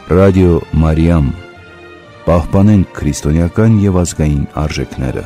Ռադիո Մարիամ, պահպանենք քրիստոնեական և ազգային արժեքները։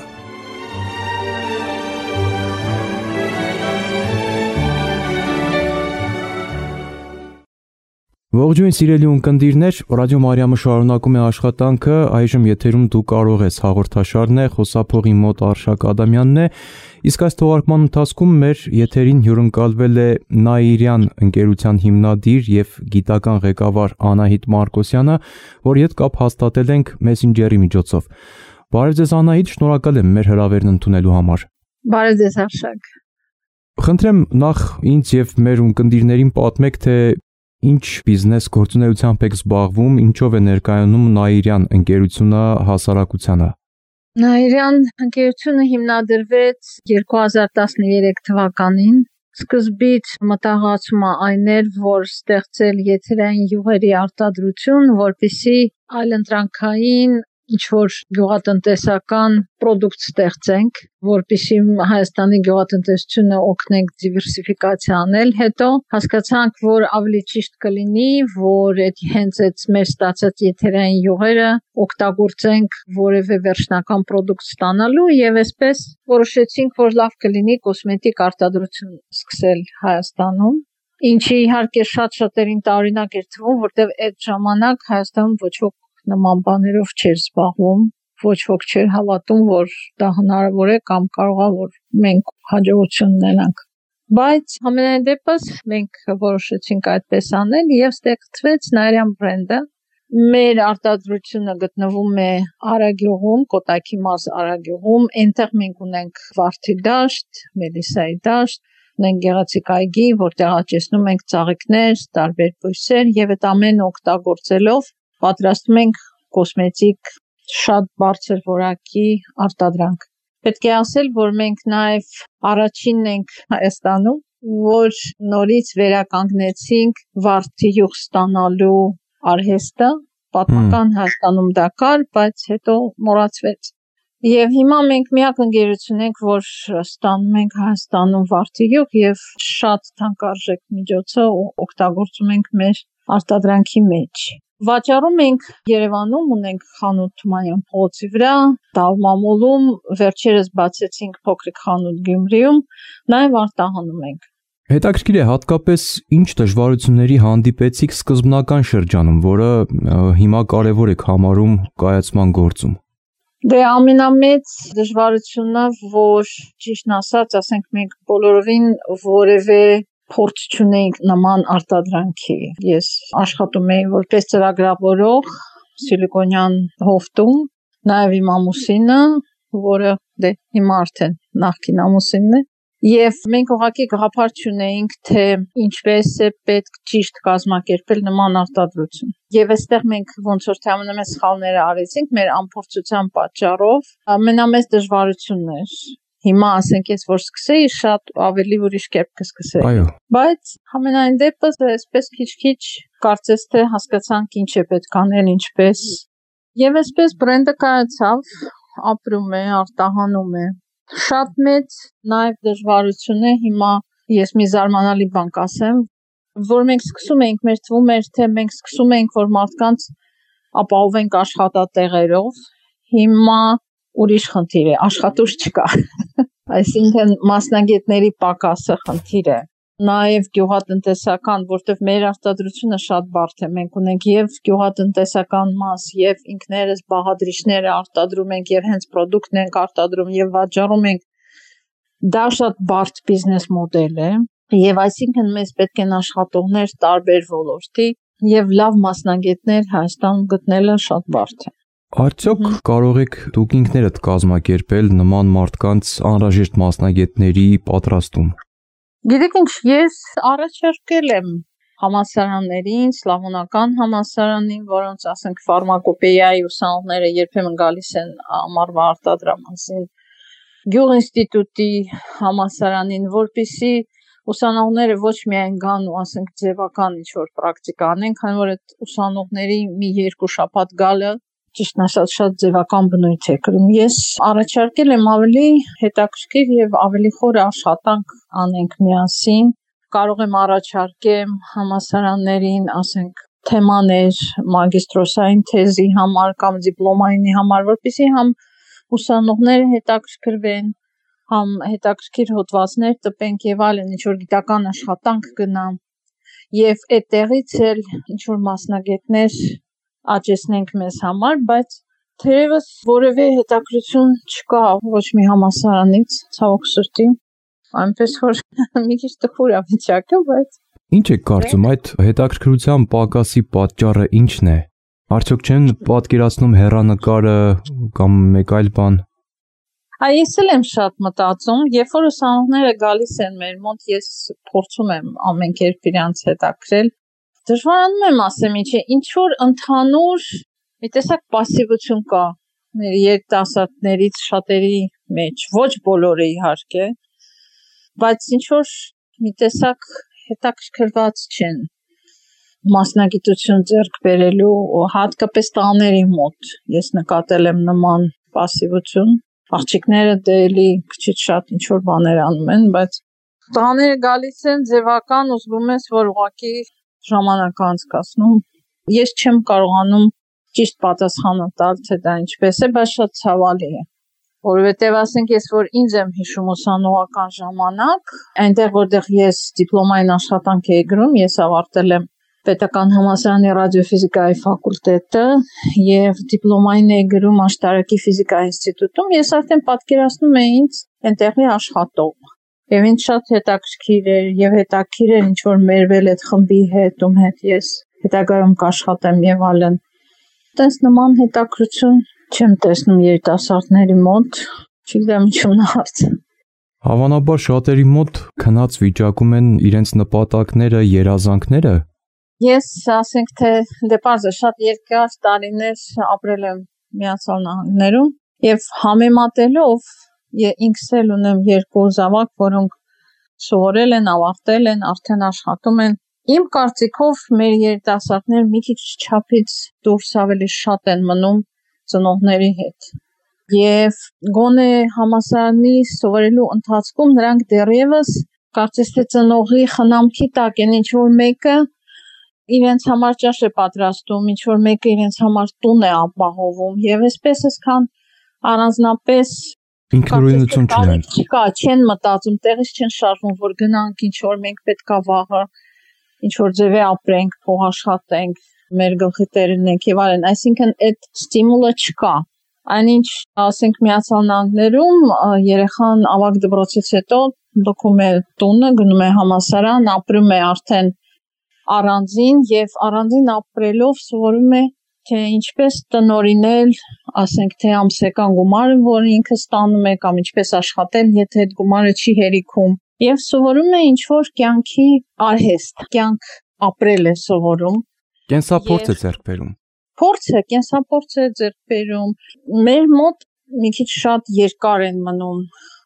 Ողջույն սիրելի ունկնդիրներ, Ռադիո Մարիամը շարունակում է աշխատանքը, այժմ եթերում դու կարող ես հաղորդաշարն է, խոսափողի մոտ Արշակ Ադամյանն է, իսկ այս թողարկման ընթացքում մեր եթերին հյուրընկալվել է Նաիրյան ընկերության հիմնադիր և գիտական ղեկավար Անահիտ Մարկոսյանը, որի հետ կապ հաստատել ենք Messenger-ի միջոցով։ Բարև ձեզ Անահիտ, շնորհակալ եմ մեր հրավերն ընդունելու համար։ Բարև ձեզ Արշակ։ Խնդրեմ նախ ինձ և մեր ունկնդիրներին պատմեք, թե ինչ բիզնես գործունեությամբ եք զբաղվում, ինչով է ներկայանում Նաիրյան ընկերությունը հասարակությանը։ Նաիրյան ընկերությունը հիմնադրվեց 2013 թվականին։ Սկզբից մտահղացումը այն էր, որ ստեղծել եթերային յուղերի արտադրություն, որպեսզի այլընտրանքային ինչ-որ գյուղատնտեսական պրոդուկտ ստեղծենք, որպեսզի Հայաստանի գյուղատնտեսությունը օգնենք դիվերսիֆիկացիա անել, հետո հասկացանք, որ ավելի ճիշտ կլինի, որ հենց այդ մեր ստացած եթերային յուղերը օգտագործենք որևէ վերջնական պրոդուկտ ստանալու եւ այսպես որոշեցինք, որ լավ կլինի կոսմետիկ արտադրություն սկսել Հայաստանում, ինչը իհարկե շատ-շատերին տարօրինակ էր թվում, որտեղ այդ ժամանակ Հայաստանում ոչ ոք նման բաներով չէր զբաղվում, ոչ ոք չէր հավատում, որ դա հնարավոր է կամ կարող է որ մենք հաջողություն ունենանք։ Բայց համենայն դեպս մենք որոշեցինք այդպես անել եւ ստեղծվեց Նաիրյան բրենդը։ Մեր արտադրությունը գտնվում է Արագյուղում, Կոտայքի մարզ Արագյուղում, այնտեղ մենք ունենք Վարդի դաշտ, Մելիսայի դաշտ, ունենք գեղեցիկ այգի, որտեղ աճեցնում ենք ծաղիկներ, տարբեր բույսեր եւ այդ ամենը օգտագործելով պատրաստում ենք կոսմետիկ շատ բարձր որակի արտադրանք։ Պետք է ասել, որ մենք նաև առաջինն ենք Հայաստանում, որ նորից վերականգնեցինք Վարդի յուղ ստանալու արհեստը, պատմական Հայաստանում դա կար, բայց հետո մոռացվեց։ Եվ հիմա մենք միակ ընկերություն ենք, որ ստանում ենք Հայաստանում Վարդի յուղ եւ շատ թանկարժեք միջոցը օգտագործում ենք մեր արտադրանքի մեջ։ Վաճառում ենք Երևանում, ունենք խանութ Թումանյան փողոցի վրա, Տավմամոլում, վերջերս բացեցինք փոքրիկ խանութ Գյումրիում, նաև արտահանում ենք։ Հետաքրքիր է հատկապես ինչ դժվարությունների հանդիպեցիք սկզբնական շրջանում, որը հիմա կարևոր եք համարում կայացման գործում։ Դե ամենամեծ դժվարությունը, որ ճիշտն ասած, ասենք մենք բոլորովին որևէ փորձ չունեինք նման արտադրանքի։ Ես աշխատում էի որպես ծրագրավորող Սիլիկոնյան հովտում, նաև իմ ամուսինը, որը դե հիմա արդեն նախկին ամուսինն է, եւ մենք ուղղակի գաղափար չունեինք, թե ինչպես է պետք ճիշտ կազմակերպել նման արտադրություն։ Եվ այստեղ մենք ոնց որ թե ամենամեծ սխալները արեցինք մեր անփորձության պատճառով, ամենամեծ դժվարությունն էր։ Հիմա ասենք ես որ սկսեի շատ ավելի ուրիշ կերպ կսկսեի։ Այո։ Բայց համենայն դեպս այսպես քիչ-քիչ կարծես թե հասկացանք ինչ է պետք անել, ինչպես։ Եվ այսպես բրենդը կայացավ, ապրում է, արտահանում է։ Շատ մեծ նաև դժվարություն է հիմա ես մի զարմանալի բան կասեմ, որ մենք սկսում էինք, մեր թվում էր, թե մենք սկսում էինք, որ մարդկանց ապահովենք աշխատատեղերով։ Հիմա ուրիշ խնդիր է, աշխատուժ չկա։ Այսինքն մասնագետների պակասը խնդիր է։ Նաև գյուղատնտեսական, որտեղ մեր արտադրությունը շատ բարդ է։ Մենք ունենք եւ գյուղատնտեսական մաս, եւ ինքներս բաղադրիչները արտադրում ենք եւ հենց պրոդուկտն ենք արտադրում եւ վաճառում ենք։ Դա շատ բարդ բիզնես մոդել է եւ այսինքն մեզ պետք են աշխատողներ տարբեր ոլորտի եւ լավ մասնագետներ Հայաստանում գտնելը շատ բարդ է։ Արդյոք կարող եք դուք ինքներդ կազմակերպել նման մարդկանց անհրաժեշտ մասնագետների պատրաստում։ Գիտեք ինչ, ես առաջարկել եմ համալսարաններին, Սլավոնական համալսարանին, որոնց ասենք ֆարմակոպեիայի ուսանողները երբեմն գալիս են ամառվա արտադրամասին, Գյուղ ինստիտուտի համալսարանին, որպեսզի ուսանողները ոչ միայն գան ու ասենք ձևական ինչ-որ պրակտիկա անեն, քանի որ այդ ուսանողների մի 2 շաբաթ գալը ճիշտն ասած շատ ձևական բնույթ է կրում։ Ես առաջարկել եմ ավելի հետաքրքիր եւ ավելի խոր աշխատանք անենք միասին, կարող եմ առաջարկեմ համալսարաններին, ասենք թեմաներ մագիստրոսային թեզի համար կամ դիպլոմայինի համար, որպեսզի համ ուսանողները հետաքրքրվեն, համ հետաքրքիր հոդվածներ տպենք եւ այլն, ինչ որ գիտական աշխատանք գնամ եւ այդտեղից էլ ինչ որ մասնագետներ աճեցնենք մեզ համար, բայց թերևս որևէ հետաքրություն չկա ոչ մի համալսարանից, ցավոք սրտի, այնպես որ մի քիչ տխուր է վիճակը, բայց Ինչ եք կարծում, այդ հետաքրքրության պակասի պատճառը ինչն է։ Արդյոք չեն պատկերացնում հեռանկարը կամ մեկ այլ բան։ Ես էլ եմ շատ մտածում, երբ որ ուսանողները գալիս են մեր մոտ, ես փորձում եմ ամեն կերպ իրանց հետաքրել։ Դժվարանում եմ ասեմ ինչ որ ընդհանուր մի տեսակ պասիվություն կա մեր երիտասարդներից շատերի մեջ, ոչ բոլորը իհարկե, բայց ինչ որ մի տեսակ հետաքրքրված չեն մասնագիտություն ձեռք բերելու, հատկապես տղաների մոտ ես նկատել եմ նման պասիվություն։ Աղջիկները դելի քիչ շատ ինչ որ բաներ անում են, բայց տղաները գալիս են ձևական ու զգում ես, որ ուղղակի ժամանակ անցկացնում։ Ես չեմ կարողանում ճիշտ պատասխանը տալ, թե դա ինչպես է, բայց շատ ցավալի է։ Որովհետև ասենք ես որ ինձ եմ հիշում ուսանողական ժամանակ, այնտեղ որտեղ ես դիպլոմային աշխատանք էի գրում, ես ավարտել եմ Պետական համալսարանի ռադիոֆիզիկայի ֆակուլտետը եւ դիպլոմային էի գրում Աշտարակի ֆիզիկայի ինստիտուտում, ես արդեն պատկերացնում էի ինձ այնտեղի աշխատող։ Եվ ինձ շատ հետաքրքիր էր եւ հետաքրքիր էր ինչ որ մերվել այդ խմբի հետ, ում հետ ես հետագայում կաշխատեմ եւ այլն։ Տես նման հետաքրություն չեմ տեսնում երիտասարդների մոտ, չգիտեմ ինչու՞ն հարց։ Հավանաբար շատերի մոտ քնած վիճակում են իրենց նպատակները, երազանքները։ Ես ասենք թե դեպարզը շատ երկար տարիներ ապրել եմ Միացյալ Նահանգներում եւ համեմատելով ինքս էլ ունեմ երկու զավակ, որոնք սովորել են, ավարտել են, արդեն աշխատում են։ Իմ կարծիքով մեր երիտասարդները մի քիչ չափից դուրս ավելի շատ են մնում ծնողների հետ։ Եվ գոնե համալսարանի սովորելու ընթացքում նրանք դեռևս կարծես թե ծնողի խնամքի տակ են, ինչ որ մեկը իրենց համար ճաշ է պատրաստում, ինչ որ մեկը իրենց համար տուն է ապահովում եւ այսպես այսքան առանձնապես ինքնուրույնություն չունեն։ Չկա, չեն մտածում, տեղից չեն շարժվում, որ գնանք ինչ որ մենք պետքա վաղը ինչ որ ձևի ապրենք, փող աշխատենք, մեր գլխի տերնենք եւ այլն, այսինքն այդ ստիմուլը չկա։ Այնինչ, ասենք Միացյալ Նահանգներում երեխան ավագ դպրոցից հետո լքում է տունը, գնում է համալսարան, ապրում է արդեն առանձին եւ առանձին ապրելով սովորում է թե ինչպես տնօրինել, ասենք թե ամսական գումարը, որը ինքը ստանում է կամ ինչպես աշխատել, եթե այդ գումարը չի հերիքում, եւ սովորում է ինչ որ կյանքի արհեստ, կյանք ապրել է սովորում։ Կենսափորձ է ձեռք բերում։ Կենսափորձ է ձեռք բերում։ Մեր մոտ մի քիչ շատ երկար են մնում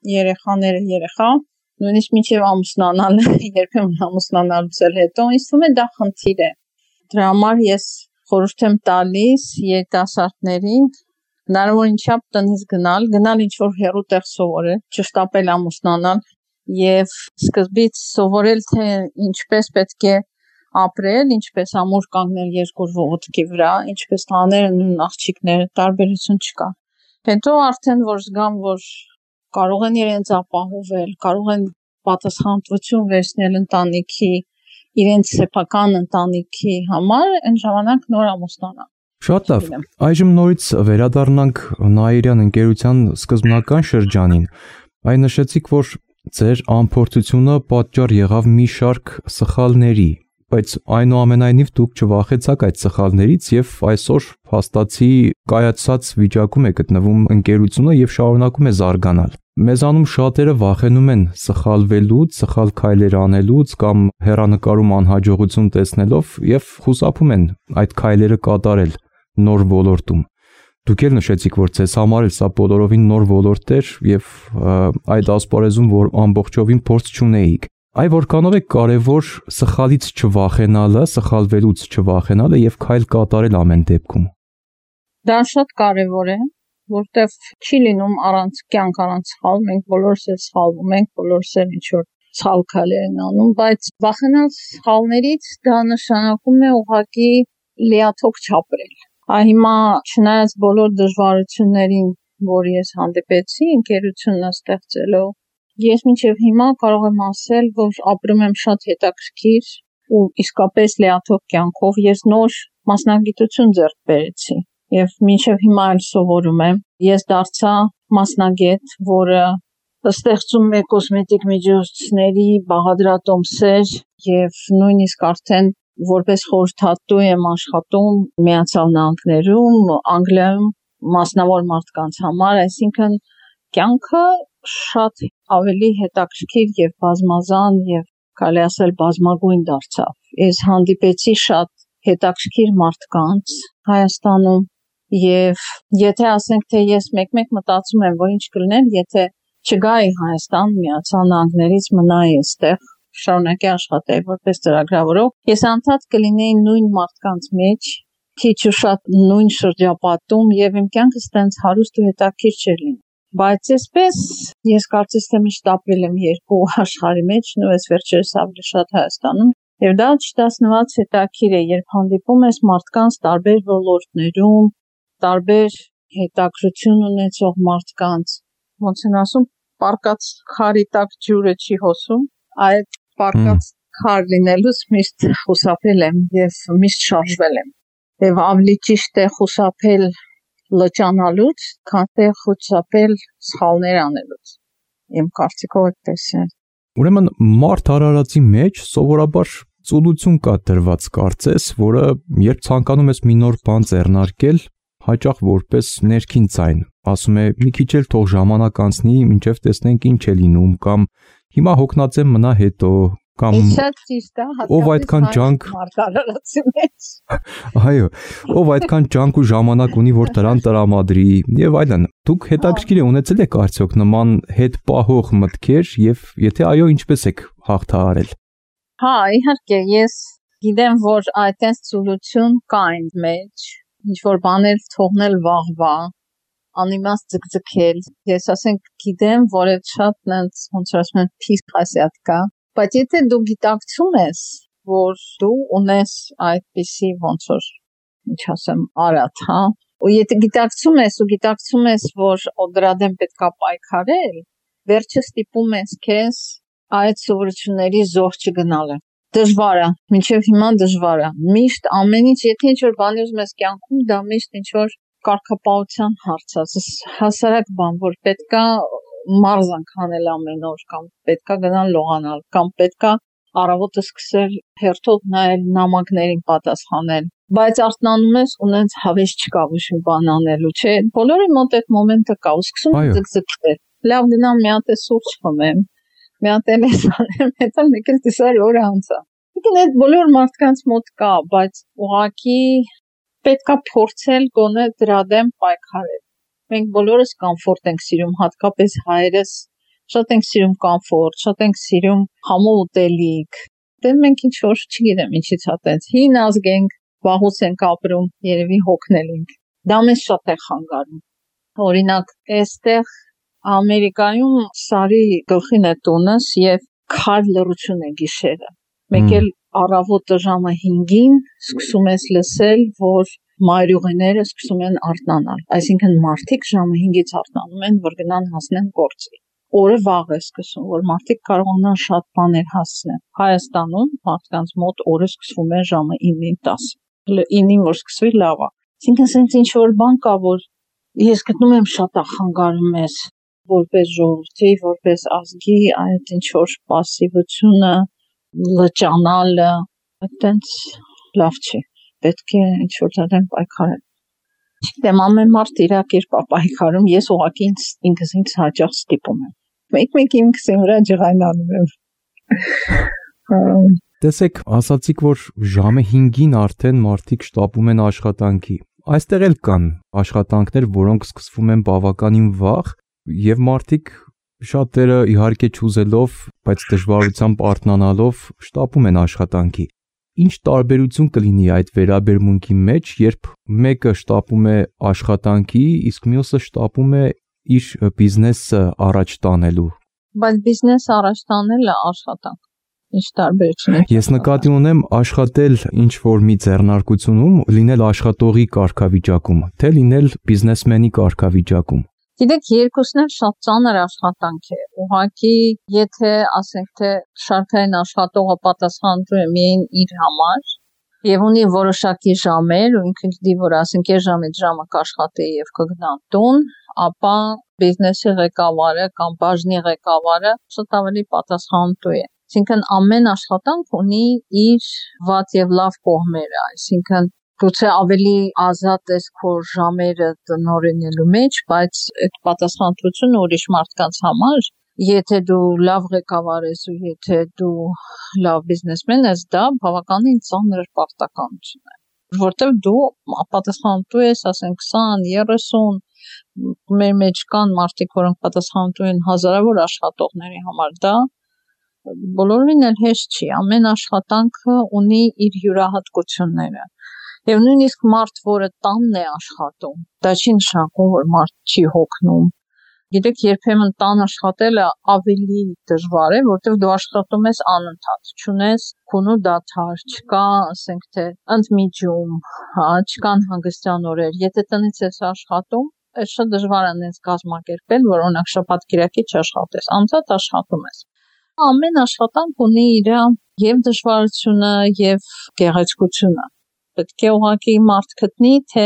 երեխա, նույնիսկ մինչև ամուսնանալ, երբեմն ամուսնանալուց հետո, ինձ թվում է դա խնդիր է։ Դրա համար ես խորհուրդ եմ տալիս երիտասարդներին հնարավորին չափ տնից գնալ ինչ որ հեռու տեղ սովորել, չշտապել ամուսնանալ եւ սկզբից սովորել թե ինչպես պետք է ապրել, ինչպես ամուր կանգնել երկու ոտքի վրա, ինչպես տաները նույն աղջիկները, տարբերություն չկա։ Հետո արդեն որ զգամ, որ կարող են իրենց ապահովել, կարող են պատասխանատվություն վերցնել ընտանիքի, իրենց սեփական ընտանիքի համար, այն ժամանակ նոր ամուսնանալ։ Շատ լավ։ Այժմ նորից վերադառնանք Նաիրյան ընկերության սկզբնական շրջանին։ Այն նշեցիք, որ ձեր անփորձությունը պատճառ եղավ մի շարք սխալների, բայց այնուամենայնիվ դուք չվախեցաք այդ սխալներից եւ այսօր փաստացի կայացած վիճակում է գտնվում ընկերությունը եւ շարունակում է զարգանալ։ Մեզանում շատերը վախենում են սխալվելուց, սխալ քայլեր անելուց կամ հեռանկարում անհաջողություն տեսնելով եւ խուսափում են այդ քայլերը կատարել նոր ոլորտում։ Դուք էլ նշեցիք, որ ձեզ համար սա բոլորովին նոր ոլորտ էր եւ այդ ասպարեզում որ ամբողջովին փորձ չունեիք։ Այ որքանով է կարևոր սխալից չվախենալը, սխալվելուց չվախենալը եւ քայլ կատարել ամեն դեպքում։ Դա շատ կարևոր է, որտեվ չի լինում առանց կյանք առանց սխալ, մենք բոլորս էլ սխալվում ենք, բոլորս էլ ինչ որ սխալ քայլեր են անում, բայց վախենալ սխալներից դա նշանակում է ուղղակի լիաթոք չապրել։ Հիմա չնայած բոլոր դժվարություններին, որ ես հանդիպեցի ընկերությունը ստեղծելով, ես մինչև հիմա կարող եմ ասել, որ ապրում եմ շատ հետաքրքիր ու իսկապես լիաթոք կյանքով։ Ես նոր մասնագիտություն ձեռք բերեցի եւ մինչև հիմա էլ սովորում եմ։ Ես դարձա մասնագետ, որը ստեղծում է կոսմետիկ միջոցների բաղադրատոմսեր եւ նույնիսկ արդեն որպես խորհրդատու եմ աշխատում Միացյալ Նահանգներում, Անգլիայում մասնավոր մարդկանց համար, այսինքն կյանքը շատ ավելի հետաքրքիր եւ բազմազան եւ կարելի ասել բազմագույն դարձավ։ Ես հանդիպեցի շատ հետաքրքիր մարդկանց Հայաստանում եւ եթե ասենք թե ես մեկ-մեկ մտածում եմ, որ ինչ կլիներ, եթե չգայի Հայաստան, Միացյալ Նահանգներից մնայի այստեղ, շարունակի աշխատել որպես ծրագրավորող, ես անդադ կլինեի նույն մարդկանց մեջ, քիչ ու շատ նույն շրջապատում եւ իմ կյանքը ստենց հարուստ ու հետաքրքիր չէր լինի։ Բայց այսպես ես կարծես թե միշտ ապրել եմ երկու աշխարհի մեջ, նույնպես վերջերս ավելի շատ Հայաստանում, եւ դա չտեսնված հետաքրքիր է, երբ հանդիպում ես մարդկանց տարբեր ոլորտներում, տարբեր հետաքրություն ունեցող մարդկանց, ոնց են ասում, պարկած քարի տակ ջուրը չի հոսում, այդ պարկած քար լինելուց միշտ խուսափել եմ եւ միշտ շարժվել եմ։ Եվ ավելի ճիշտ է խուսափել լճանալուց, քան թե խուսափել սխալներ անելուց։ Իմ կարծիքով այդպես է։ Ուրեմն մարդ արարածի մեջ սովորաբար ծուլություն կա դրված կարծես, որը երբ ցանկանում ես մի նոր բան ձեռնարկել, հաճախ որպես ներքին ձայն, ասում է մի քիչ էլ թող ժամանակ անցնի, մինչև տեսնենք ինչ է լինում, կամ հիմա հոգնածեմ մնա հետո, կամ ով այդքան ջանք մարդ մեջ։ Այո, ով այդքան ջանք ու ժամանակ ունի, որ դրան տրամադրի եւ այլն։ Դուք հետաքրքիր է ունեցել եք արդյոք նման հետ պահող մտքեր եւ եթե այո, ինչպես եք հաղթահարել։ Հա, իհարկե, ես գիտեմ, որ այդպես ծուլություն կա ինձ մեջ, ինչ որ բաներ թողնել վաղվա, անիմաստ ձգձգել։ Ես ասենք գիտեմ, որ այդ շատ ոնց ասում են փիստ խասյատ կա, բայց եթե դու գիտակցում ես, որ դու ունես այդպիսի ոնց որ ինչ ասեմ, արատ, հա, ու եթե գիտակցում ես, որ դրա դեմ պետքա պայքարել, վերջը ստիպում ես քեզ այդ սովորությունների զոհ չգնալը։ Դժվար է, մինչև հիմա դժվար է։ Միշտ ամեն ինչ, եթե ինչ որ բան ուզում ես կյանքում, դա միշտ ինչ որ կարգապահության հարց է, հասարակ բան, որ պետքա մարզանք անել ամեն օր, կամ պետքա գնալ լողանալ, կամ պետքա առավոտը սկսել հերթով նայել նամակներին պատասխանել, բայց արթնանում ես ունենց հավես չկա ոչ մի բան անելու, չէ՞։ Բոլորի մոտ այդ մոմենտը կա, ու սկսում ես ձգձգել։ Լավ գնամ մի հատ սուրճ խմեմ, մի հատ էս անեմ, հետո մեկ էլ տեսար օր անցա։ Ինքն այդ բոլոր մարդկանց մոտ կա, բայց ուղղակի պետքա փորձել գոնե դրա դեմ պայքարել։ Մենք բոլորս կոմֆորտ ենք սիրում, հատկապես հայերս շատ ենք սիրում կոմֆորտ, շատ ենք սիրում համով ուտելիք։ Դե մենք ինչ որ չգիտեմ ինչից է տենց հին ազգ ենք, վաղուց ենք ապրում, երևի հոգնել ենք։ Դա մեզ շատ է խանգարում։ Օրինակ, այստեղ Ամերիկայում Սարի գլխին է տունս եւ քար լռություն է գիշերը։ Մեկ էլ առավոտը ժամը 5-ին սկսում ես լսել, որ մայրուղիները սկսում են արթնանալ։ Այսինքն մարդիկ ժամը 5-ից արթնանում են, որ գնան հասնեն գործի։ Օրը վաղ է սկսում, որ մարդիկ կարողանան շատ բաներ հասնել։ Հայաստանում մարդկանց մոտ օրը սկսվում է ժամը 9-ին 10։ 9-ին որ սկսվի լավ է։ Այսինքն sense ինչ որ բան կա, որ ես գտնում եմ շատ ախանգարում ես որպես ժողովրդի, որպես ազգի այդ ինչ որ пассивությունը, լճանալը, այդտենց լավ չի։ Պետք է ինչ որ դեմ պայքարել։ Չգիտեմ, ամեն մարդ իր կերպ պայքարում, ես ուղղակի ինքս ինձ հաճախ ստիպում եմ։ Մեկ-մեկ ինքս իմ վրա ջղայնանում եմ։ Տեսեք, ասացիք, որ ժամը 5-ին արդեն մարդիկ շտապում են աշխատանքի։ Այստեղ էլ կան աշխատանքներ, որոնք սկսվում են բավականին վաղ, եւ մարդիկ շատերը իհարկե չուզելով, բայց դժվարությամբ արթնանալով շտապում են աշխատանքի։ Ինչ տարբերություն կլինի այդ վերաբերմունքի մեջ, երբ մեկը շտապում է աշխատանքի, իսկ մյուսը շտապում է իր բիզնեսը առաջ տանելու։ բայց բիզնես առաջ տանելը աշխատանք։ Ինչ տարբերություն է։ Ես նկատի ունեմ աշխատել ինչ-որ մի ձեռնարկությունում, լինել աշխատողի կարգավիճակում, թե լինել բիզնեսմենի կարգավիճակում։ Գիտեք, երկուսն էլ շատ ծանր աշխատանք է։ Ուղղակի, եթե ասենք թե շարքային աշխատողը պատասխանատու է միայն իր համար եւ ունի որոշակի ժամեր, ու ինքը գիտի, որ ասենք այս ժամից ժամը կաշխատի եւ կգնա տուն, ապա բիզնեսի ղեկավարը կամ բաժնի ղեկավարը շատ ավելի պատասխանատու է։ Այսինքն ամեն աշխատանք ունի իր վատ եւ լավ կողմերը, այսինքն գուցե ավելի ազատ ես քո ժամերը տնօրինելու մեջ, բայց այդ պատասխանատվությունը ուրիշ մարդկանց համար, եթե դու լավ ղեկավար ես ու եթե դու լավ բիզնեսմեն ես, դա բավականին ծանր պարտականություն է, որտեղ դու պատասխանատու ես, ասենք 20-30, մեր մեջ կան մարդիկ, որոնք պատասխանատու են հազարավոր աշխատողների համար, դա բոլորին էլ հեշտ չի, ամեն աշխատանքը ունի իր յուրահատկությունները։ Եվ նույնիսկ մարդ, որը տանն է աշխատում, դա չի նշանակում, որ մարդ չի հոգնում։ Գիտեք, երբեմն տան աշխատելը ավելի դժվար է, որտեղ դու աշխատում ես անընդհատ, չունես քունու դադար, չկա, ասենք թե ընդմիջում, չկան հանգստյան օրեր։ Եթե տնից ես աշխատում, այդ շատ դժվար է այնպես կազմակերպել, որ օրինակ շաբաթ-կիրակի չաշխատես, անընդհատ աշխատում ես։ Ամեն աշխատանք ունի իր եւ դժվարությունը եւ գեղեցկությունը։ Պետք է ուղղակի մարդ գտնի, թե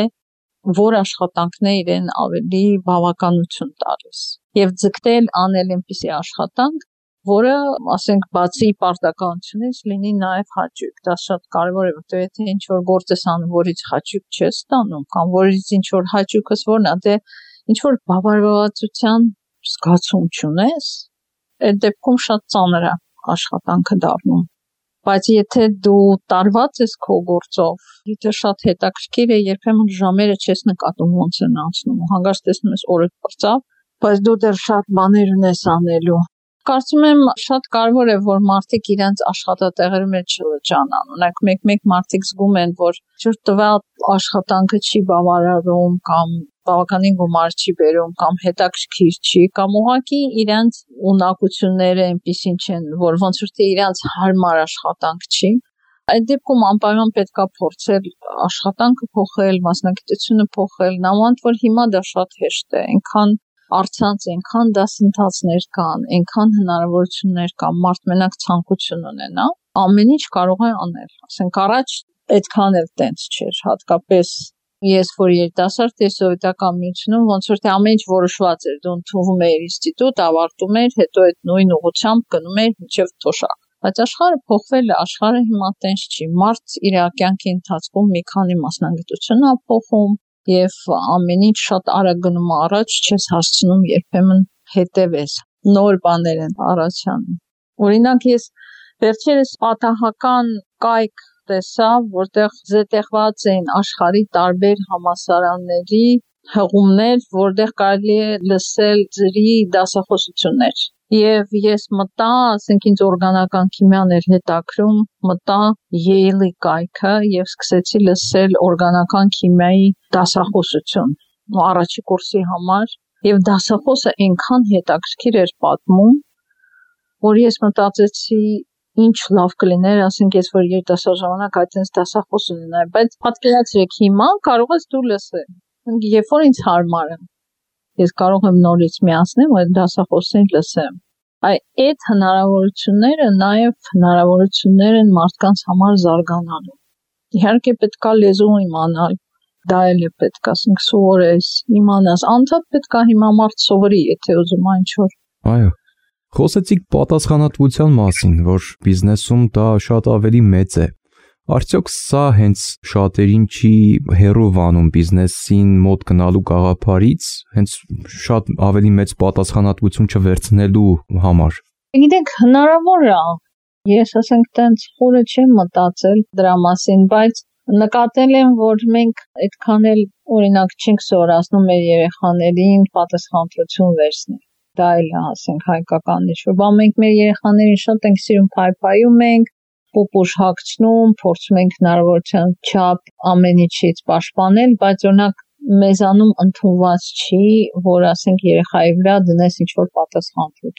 որ աշխատանքն է իրեն ավելի բավականություն տալիս եւ ձգտել անել այնպիսի աշխատանք, որը, ասենք, բացի պարտականությունից լինի նաեւ հաճույք։ Դա շատ կարեւոր է, որտեղ եթե ինչ-որ գործ ես անում, որից հաճույք չես ստանում, կամ որից ինչ-որ հաճույքս որն է, դե ինչ-որ բավարարվածության զգացում չունես, այդ դեպքում շատ ծանր է աշխատանքը դառնում։ Բայց եթե դու տարված ես քո գործով, եթե շատ հետաքրքիր է, երբեմն ժամերը չես նկատում ոնց են անցնում, հանկարծ տեսնում ես օրը պրծավ, բայց դու դեռ շատ բաներ ունես անելու։ Կարծում եմ շատ կարևոր է, որ մարդիկ իրենց աշխատատեղերի մեջ չլրջանան։ Օրինակ մեկ մարդիկ զգում են, որ տվյալ աշխատանքը չի բավարարում կամ բավականին գումար չի բերում կամ հետաքրքիր չի կամ ուղղակի իրենց ունակությունները այնպիսին չեն, որ ոնց որ թե իրենց հարմար աշխատանք չի։ Այդ դեպքում անպայման պետք է փորձել աշխատանքը փոխել, մասնագիտությունը փոխել, նմանդ որ հիմա դա շատ հեշտ է, այնքան առցանց, այնքան դասընթացներ կան, այնքան հնարավորություններ կան, մարդ մենակ ցանկություն ունենա, ամեն ինչ կարող է անել։ Ասենք առաջ այդքան էլ տենց չէր, հատկապես ես որ երիտասարդ էի սովետական միությունում, ոնց որ թե ամեն ինչ որոշված էր, դու ընդունվում էիր ինստիտուտ, ավարտում էր, հետո այդ նույն ուղղությամբ գնում էր մինչև թոշակ։ Բայց աշխարհը փոխվել է, աշխարհը հիմա տենց չի, մարդ իր կյանքի ընթացքում մի քանի մասնագիտություն է փոխում եւ ամեն ինչ շատ արագ գնում առաջ, չես հասցնում երբեմն հետևես, նոր բաներ են առաջանում։ Օրինակ ես վերջերս պատահական կայք տեսա, որտեղ զետեղված էին աշխարհի տարբեր համալսարանների հղումներ, որտեղ կարելի է լսել ջրի դասախոսություններ։ Եվ ես մտա, ասենք ինձ օրգանական քիմիան էր հետաքրում, մտա Yale-ի կայքը եւ սկսեցի լսել օրգանական քիմիայի դասախոսություն առաջի կուրսի համար եւ դասախոսը այնքան հետաքրքիր էր պատմում, որ ես մտածեցի ինչ լավ կլիներ, ասենք ես որ երիտասարդ ժամանակ այդպես դասախոս ունենայի, բայց պատկերացրեք հիմա կարող ես դու լսել, երբ որ ինձ հարմար է, ես կարող եմ նորից միացնեմ այդ դասախոսին լսեմ։ Այդ հնարավորությունները նաև հնարավորություններ են մարդկանց համար զարգանալու։ Իհարկե պետք է լեզու իմանալ, դա էլ է պետք, ասենք սովորես, իմանաս, անդադ պետք է հիմա մարդ սովորի, եթե ուզում է ինչ-որ։ Այո։ Խոսեցիք պատասխանատվության մասին, որ բիզնեսում դա շատ ավելի մեծ է։ Արդյոք սա հենց շատերին չի հեռու վանում բիզնեսին մոտ գնալու գաղափարից, հենց շատ ավելի մեծ պատասխանատվություն չվերցնելու համար։ Գիտեք, հնարավոր է։ Ես ասենք տենց խորը չեմ մտածել դրա մասին, բայց նկատել եմ, որ մենք այդքան էլ օրինակ չենք սովորացնում մեր երեխաներին պատասխանատվություն վերցնել։ Դա էլ է, ասենք, հայկական ինչ-որ բան, մենք մեր երեխաներին շատ ենք սիրում, փայփայում ենք, պուպուշ հագցնում, փորձում ենք հնարավորության չափ ամեն ինչից պաշտպանել, բայց օրինակ մեզանում ընդունված չի, որ ասենք երեխայի վրա դնես ինչ-որ պատասխանատվություն։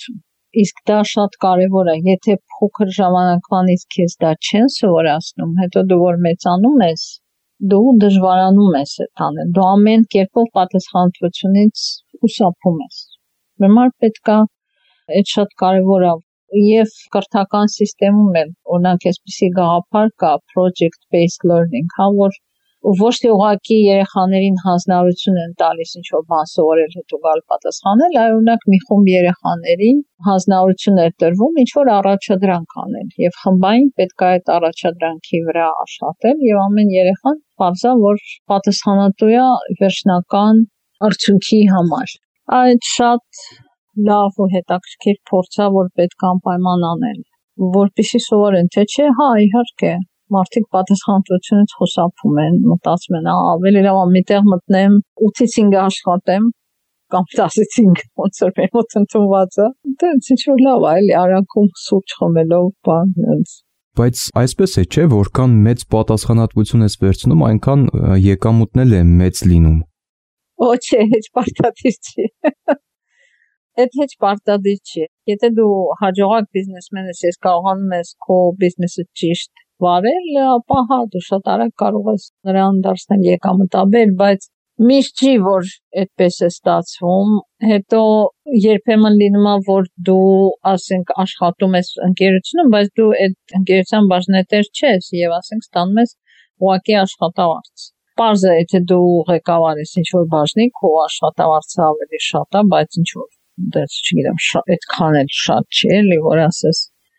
Իսկ դա շատ կարևոր է, եթե փոքր ժամանակվանից քեզ դա չեն սովորացնում, հետո դու որ մեծանում ես, դու դժվարանում ես այդ անել, դու ամեն կերպով պատասխանատվությունից խուսափում ես։ Հիմա պետք է այդ շատ կարևոր է եւ կրթական համակարգում էլ, օրինակ այսպիսի գաղափար կա project based learning, հա, որ ոչ թե ուղղակի երեխաներին հանձնարարություն են տալիս ինչ որ բան սովորել հետո գալ պատասխանել, այլ օրինակ մի խումբ երեխաներին հանձնարարություն է տրվում ինչ որ առաջադրանք անել եւ խմբային պետք է այդ առաջադրանքի վրա աշխատել եւ ամեն երեխան բարձա որ պատասխանատու է վերջնական արդյունքի համար։ Այդ շատ լավ ու հետաքրքիր փորձ է որ պետք է անպայման անել, որպեսզի սովորեն, թե չէ, հա, իհարկե մարդիկ պատասխանատվությունից խուսափում են, մտածում են, ավելի լավ է միտեղ մտնեմ 8-ից 5 աշխատեմ կամ 10-ից 5, ոնց որ մեր մոտ ընդունված է, դա ինչ որ լավ է, էլի արանքում սուրճ խմելով, բան այնց։ Բայց այսպես է, չէ, որքան մեծ պատասխանատվություն ես վերցնում, այնքան եկամուտն էլ է մեծ լինում։ Ոչ, հեչ պարտադիր չի։ Այդ հեչ պարտադիր չի։ Եթե դու հաջողակ բիզնեսմեն ես, ես կարողանում ես քո բիզնեսը ճիշտ վարել, ապա հա դու շատ արագ կարող ես նրան դարձնել եկամտաբեր, բայց միշտ չի որ այդպես է ստացվում, հետո երբեմն լինում է որ դու ասենք աշխատում ես ընկերությունում, բայց դու այդ ընկերության բաժնետեր չես եւ ասենք ստանում ես ուղղակի աշխատավարձ։ Պարզ է, եթե դու ղեկավար ես ինչ որ բաժնի, քո աշխատավարձը ավելի շատ է, բայց ինչ որ դες չգիտեմ, այդքան էլ շատ չի, էլի որ ասես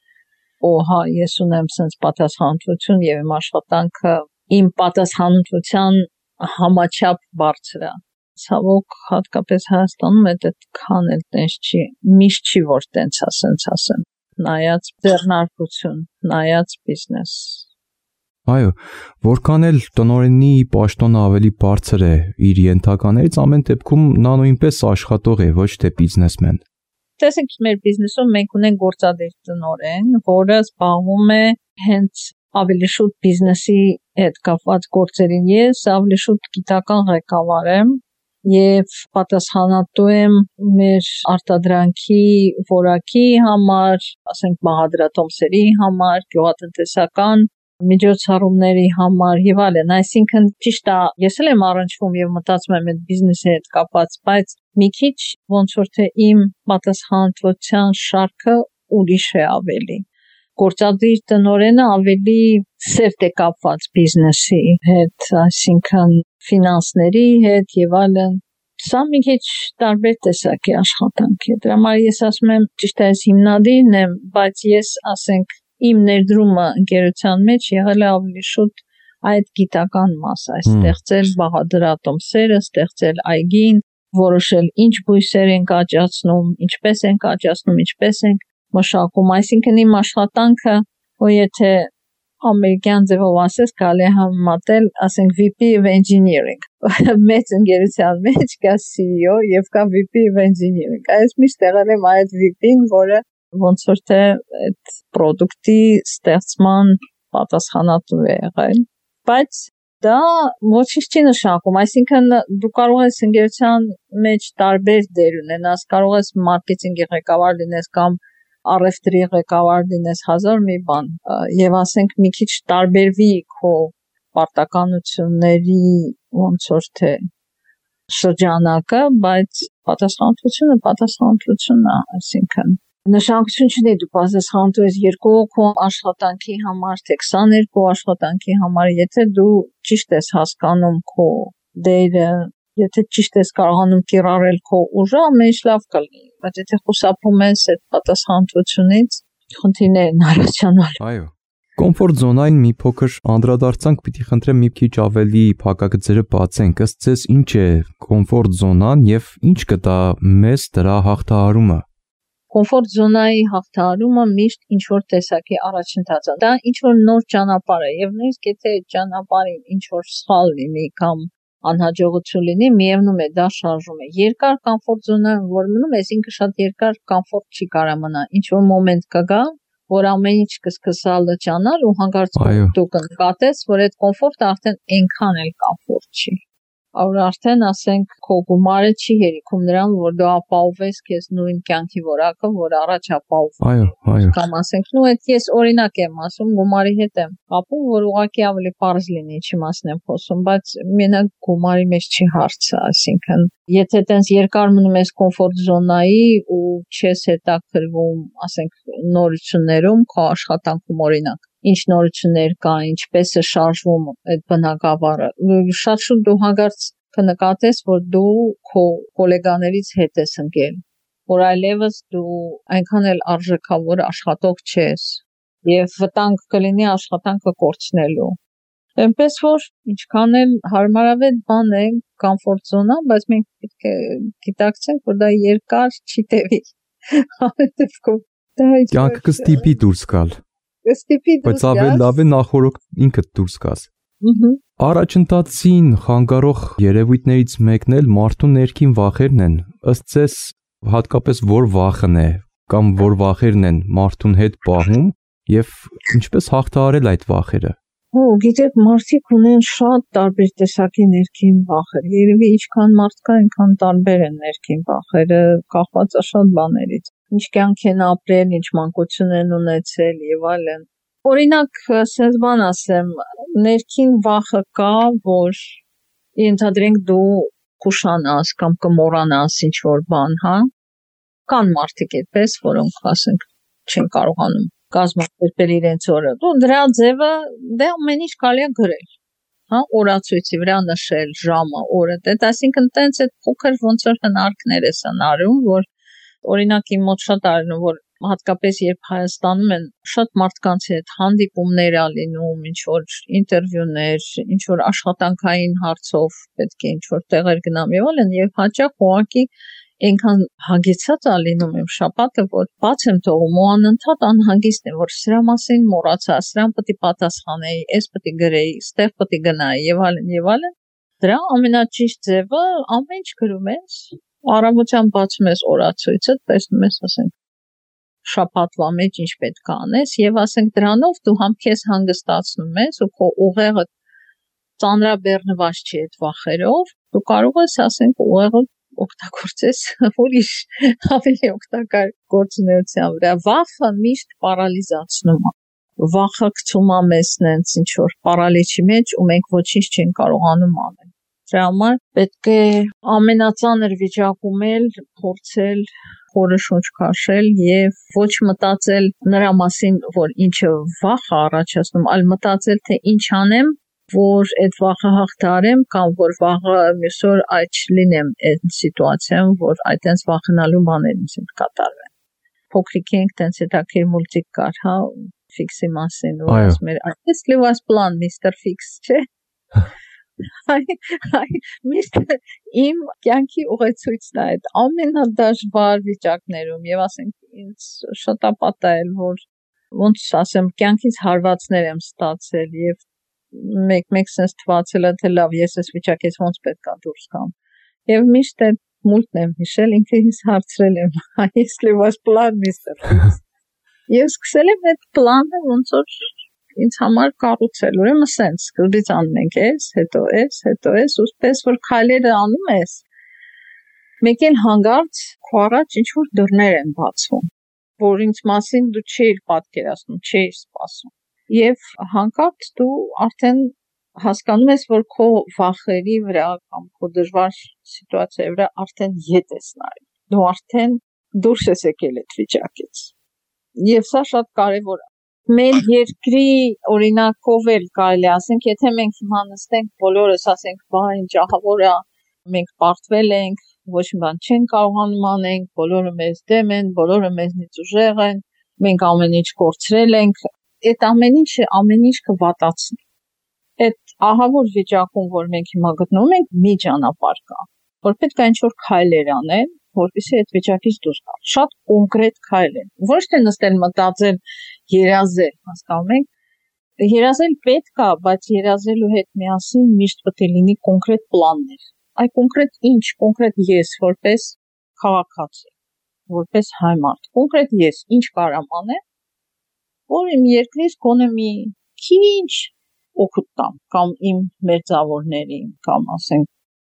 օհա, ես ունեմ sense պատասխանատվություն եւ իմ աշխատանքը իմ պատասխանատվության համաչափ բարձր է։ Ցավոք, հատկապես Հայաստանում այդքան էլ տենց չի, միշտ չի որ տենց է, sense ասեմ։ Նայած ձեռնարկություն, նայած բիզնես։ Այո, որքան էլ տնօրենի պաշտոնը ավելի բարձր է իր ենթականերից, ամեն դեպքում նա նույնպես աշխատող է, ոչ թե բիզնեսմեն։ Տեսեք, մեր բիզնեսում մենք ունենք գործադիր տնօրեն, որը զբաղվում է հենց ավելի շուտ բիզնեսի հետ կապված գործերին։ Ես ավելի շուտ գիտական ղեկավար եմ եւ պատասխանատու եմ մեր արտադրանքի որակի համար, ասենք մահադրատոմսերի համար, գյուղատնտեսական միջոցառումների համար եւ այլն, այսինքն ճիշտ է, ես էլ եմ առնչվում եւ մտածում եմ այդ բիզնեսի հետ կապված, բայց մի քիչ ոնց որ թե իմ պատասխանատվության շարքը ուրիշ է ավելի։ Գործադիր տնօրենը ավելի սերտ է կապված բիզնեսի հետ, այսինքն ֆինանսների հետ եւ այլն։ Սա մի քիչ տարբեր տեսակի աշխատանք է։ Դրա համար ես ասում եմ, ճիշտ է, ես հիմնադիրն եմ, բայց ես ասենք իմ ներդրումը ընկերության մեջ եղել է ավելի շուտ այդ գիտական մասը, ստեղծել բաղադրատոմսերը, ստեղծել այգին, որոշել ինչ բույսեր ենք աճացնում, ինչպես ենք աճացնում, ինչպես ենք մշակում, այսինքն իմ աշխատանքը, ու եթե ամերիկյան ձևով ասես, կարելի է համեմատել, ասենք VP of Engineering, մեծ ընկերության մեջ կա CEO եւ կա VP of Engineering, այս միշտ եղել եմ այդ VP-ն, որը ոնց որ թե այդ պրոդուկտի ստեղծման պատասխանատու է եղել, բայց դա ոչինչ չի նշանակում, այսինքն դու կարող ես ընկերության մեջ տարբեր դեր ունենաս, կարող ես մարքեթինգի ղեկավար լինես կամ առևտրի ղեկավար լինես, հազար մի բան, եւ ասենք մի քիչ տարբերվի քո պարտականությունների ոնց որ թե շրջանակը, բայց պատասխանատվությունն է, այսինքն նշանակություն չունի դու պատասխանատու ես 2 հոգու աշխատանքի համար, թե 22 աշխատանքի համար, եթե դու ճիշտ ես հասկանում քո դերը, եթե ճիշտ ես կարողանում կիրառել քո ուժը, ամեն ինչ լավ կլինի, բայց եթե խուսափում ես այդ պատասխանատվությունից, խնդիրներ են առաջանալ։ Այո։ Կոմֆորտ զոնային մի փոքր անդրադարձանք, պիտի խնդրեմ մի քիչ ավելի փակագծերը բացենք, ըստ ձեզ ինչ է կոմֆորտ զոնան եւ ինչ կտա մեզ դրա հաղթահարումը։ Կոմֆորտ զոնայի հաղթահարումը միշտ ինչ որ տեսակի առաջընթաց է։ Դա ինչ որ նոր ճանապարհ է եւ նույնիսկ եթե այդ ճանապարհին ինչ որ սխալ լինի կամ անհաջողություն լինի, միևնույն է դա շարժում է։ Երկար կոմֆորտ զոնայում որ մնում ես, ինքը շատ երկար կոմֆորտ չի կարա մնա։ Ինչ որ մոմենտ կգա, որ ամեն ինչ կսկսա լճանալ ու հանկարծ դու կնկատես, որ այդ կոմֆորտը արդեն այնքան էլ կոմֆորտ չի։ Որ արդեն ասենք քո գումարը չի հերիքում նրան, որ դու ապահովես քեզ նույն կյանքի որակը, որ առաջ ապահովում։ Այո։ Կամ ասենք, այդ ես օրինակ եմ ասում, գումարի հետ եմ կապում, որ ուղղակի ավելի պարզ լինի, չիմասն եմ խոսում, բայց մենակ գումարի մեջ չի հարցը, այսինքն, եթե տենց երկար մնում ես կոմֆորտ զոնայի ու չես հետաքրվում, ասենք, նորություններում, քո աշխատանքում օրինակ, ինչ նորություններ կա, ինչպես է շարժվում այդ բնակավարը, շատ շուտ դու հանկարծ կնկատես, որ դու քո գոլեգաներից հետ ես ընկել, որ այլևս դու այնքան էլ արժեքավոր աշխատող չես եւ վտանգ կլինի աշխատանքը կորցնելու։ Այնպես որ ինչքան էլ հարմարավետ բան է կոմֆորտ զոնա, բայց մենք պետք է գիտակցենք, որ դա երկար չի տևի։ Կյանքը կստիպի դուրս գալ։ Բայց ավելի լավ է նախորդ ինքդ դուրս գաս։ Առաջընթացին խանգարող երևույթներից մեկն էլ մարդու ներքին վախերն են։ Ըստ ձեզ հատկապես որ վախն է կամ որ վախերն են մարդուն հետ պահում եւ ինչպես հաղթահարել այդ վախերը։ Գիտեք, մարդիկ ունեն շատ տարբեր տեսակի ներքին վախեր։ Երևի ինչքան մարդ կա, այնքան տարբեր են ներքին վախերը, կախված է շատ բաներից։ Ինչ կյանք են ապրել, ինչ մանկություն են ունեցել եւ այլն։ Օրինակ, ասես բան ասեմ, ներքին վախը կա, որ ենթադրենք դու կուշանաս կամ կմոռանաս ինչ որ բան, հա։ Կան մարդիկ այդպես, որոնք ասենք չեն կարողանում կազմակերպել իրենց օրը։ Դու դրա ձևը դե ամեն ինչ կարելի է գրել, հա, օրացույցի վրա նշել ժամը, օրը, դե այսինքն տենց այդ փոքր ոնց որ հնարքներ ես անարում, որ օրինակ իմ մոտ շատ արնում, որ հատկապես երբ Հայաստանում են շատ մարդկանց հետ հանդիպումներ ա լինում, ինչ որ ինտերվյուներ, ինչ որ աշխատանքային հարցով պետք է ինչ որ տեղեր գնամ եւ այլն, եւ հաճախ ուղղակի այնքան հագեցած ա լինում իմ շաբաթը, որ բաց եմ թողում ու անընդհատ անհանգիստ եմ, որ սրա մասին մոռացա, սրան պետք է պատասխանեի, էս պետք է գրեի, ստեղ պետք է գնայի եւ այլն եւ այլն։ Դրա ամենաճիշտ ձևը ամեն ինչ գրում ես, առավոտյան բացում ես օրացույցը, տեսնում ես, ասենք, շաբաթվա մեջ ինչ պետք է անես եւ ասենք դրանով դու համ քեզ հանգստացնում ես ու քո ուղեղը ծանրաբեռնված չի այդ վախերով, դու կարող ես, ասենք, ուղեղը օգտագործես ուրիշ ավելի օգտակար գործունեության վրա։ Վախը միշտ պարալիզացնում է։ Վախը գցում է մեզ նենց ինչ որ պարալիչի մեջ ու մենք ոչինչ չենք կարողանում անել։ Դրա համար պետք է ամենածանր վիճակում էլ փորձել խորը շունչ քաշել եւ ոչ մտածել նրա մասին, որ ինչը վախ է առաջացնում, այլ մտածել թե ինչ անեմ, որ այդ վախը հաղթահարեմ կամ որ վաղը մյուս օր այդ չլինեմ այդ սիտուացիայում, որ այդտենց վախենալու բաներ ինձ հետ կատարվեն։ Փոքրիկ ենք, տենց հետաքրքիր մուլտիկ կար, հա, ֆիքսի մասին, որ ասում էր, այս լիվաս պլան, միստր ֆիքս, չէ։ Միշտ իմ կյանքի ուղեցույցն է այդ ամենադժվար վիճակներում եւ ասենք ինձ շատ է պատահել, որ ոնց ասեմ, կյանքից հարվածներ եմ ստացել եւ մեկ sense թվացել է թե լավ ես այս վիճակից ոնց պետք է դուրս գամ եւ միշտ այդ մուլտն եմ հիշել ինքս հարցրել եմ այս լիվաս պլան միստր ֆիքս եւ սկսել եմ այդ պլանը ոնց որ ինձ համար կառուցել ուրեմն sense սկզբից անում ենք հետո ուստես որ քայլերը անում ես մեկ էլ հանգարց քո առաջ ինչ որ դռներ են բացվում որ ինձ մասին դու չէիր պատկերացնում չէիր սպասում եւ հանկարծ դու արդեն հասկանում ես, որ քո վախերի վրա կամ քո դժվար սիտուացիայի վրա արդեն ետ ես նայում։ Դու արդեն դուրս ես եկել այդ վիճակից։ Եվ սա շատ կարևոր է։ Մեր երկրի օրինակով էլ կարելի ասենք, եթե մենք հիմա նստենք բոլորս ասենք, բա ինչ ահավոր է, մենք պարտվել ենք, ոչ մի բան չենք կարողանում անենք, բոլորը մեզ դեմ են, բոլորը մեզնից ուժեղ են, մենք ամեն ինչ կորցրել ենք, այդ ամեն ինչ կվատացնի։ Այդ ահավոր վիճակում, որ մենք հիմա գտնվում ենք, մի ճանապարհ կա, որ պետք է ինչ-որ քայլեր անել, որպեսզի այդ վիճակից դուրս գալ։ Շատ կոնկրետ քայլեր։ Ոչ թե նստել մտածել, երազել, հասկանում եք։ Երազել պետք է, բայց երազելու հետ միասին միշտ պետք է լինի կոնկրետ պլաններ։ Այ կոնկրետ ինչ, կոնկրետ ես, որպես քաղաքացի, որպես հայ մարդ, կոնկրետ ես ինչ կարամ անել, որ իմ երկրից գոնե մի քիչ օգուտ տամ կամ իմ մերձավորներին կամ ասենք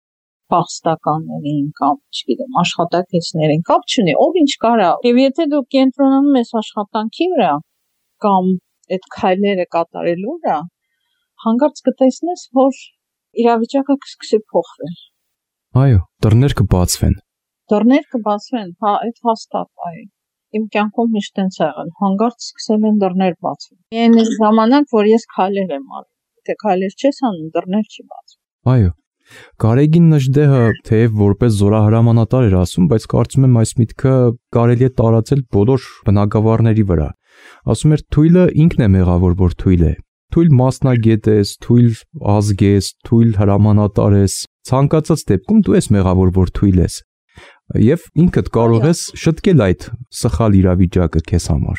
փախստականներին կամ, չգիտեմ, աշխատակիցներին կապ չունի, ով ինչ կարա։ Եվ եթե դու կենտրոնանում ես աշխատանքի վրա կամ այդ քայլերը կատարելու վրա, հանկարծ կտեսնես, որ իրավիճակը կսկսի փոխվել։ Այո, դռներ կբացվեն։ Դռներ կբացվեն, հա, այդ հաստատ, այո։ Իմ կյանքում միշտ այնց ա եղել, հանկարծ սկսել են դռներ բացվել։ Այն ժամանակ, որ ես քայլեր եմ արել, եթե քայլեր չես անում, դռներ չի բացվում։ Այո։ Գարեգին Նժդեհը թեև որպես զորահրամանատար էր ասում, բայց կարծում եմ այս միտքը կարելի է տարածել բոլոր բնակավարների վրա։ Ասում էր թույլը ինքն է մեղավոր, որ թույլ է։ Թույլ մասնագետ ես, թույլ ազգ ես, թույլ հրամանատար ես, ցանկացած դեպքում դու ես մեղավոր, որ թույլ ես։ Եվ ինքդ կարող ես շտկել այդ սխալ իրավիճակը քեզ համար։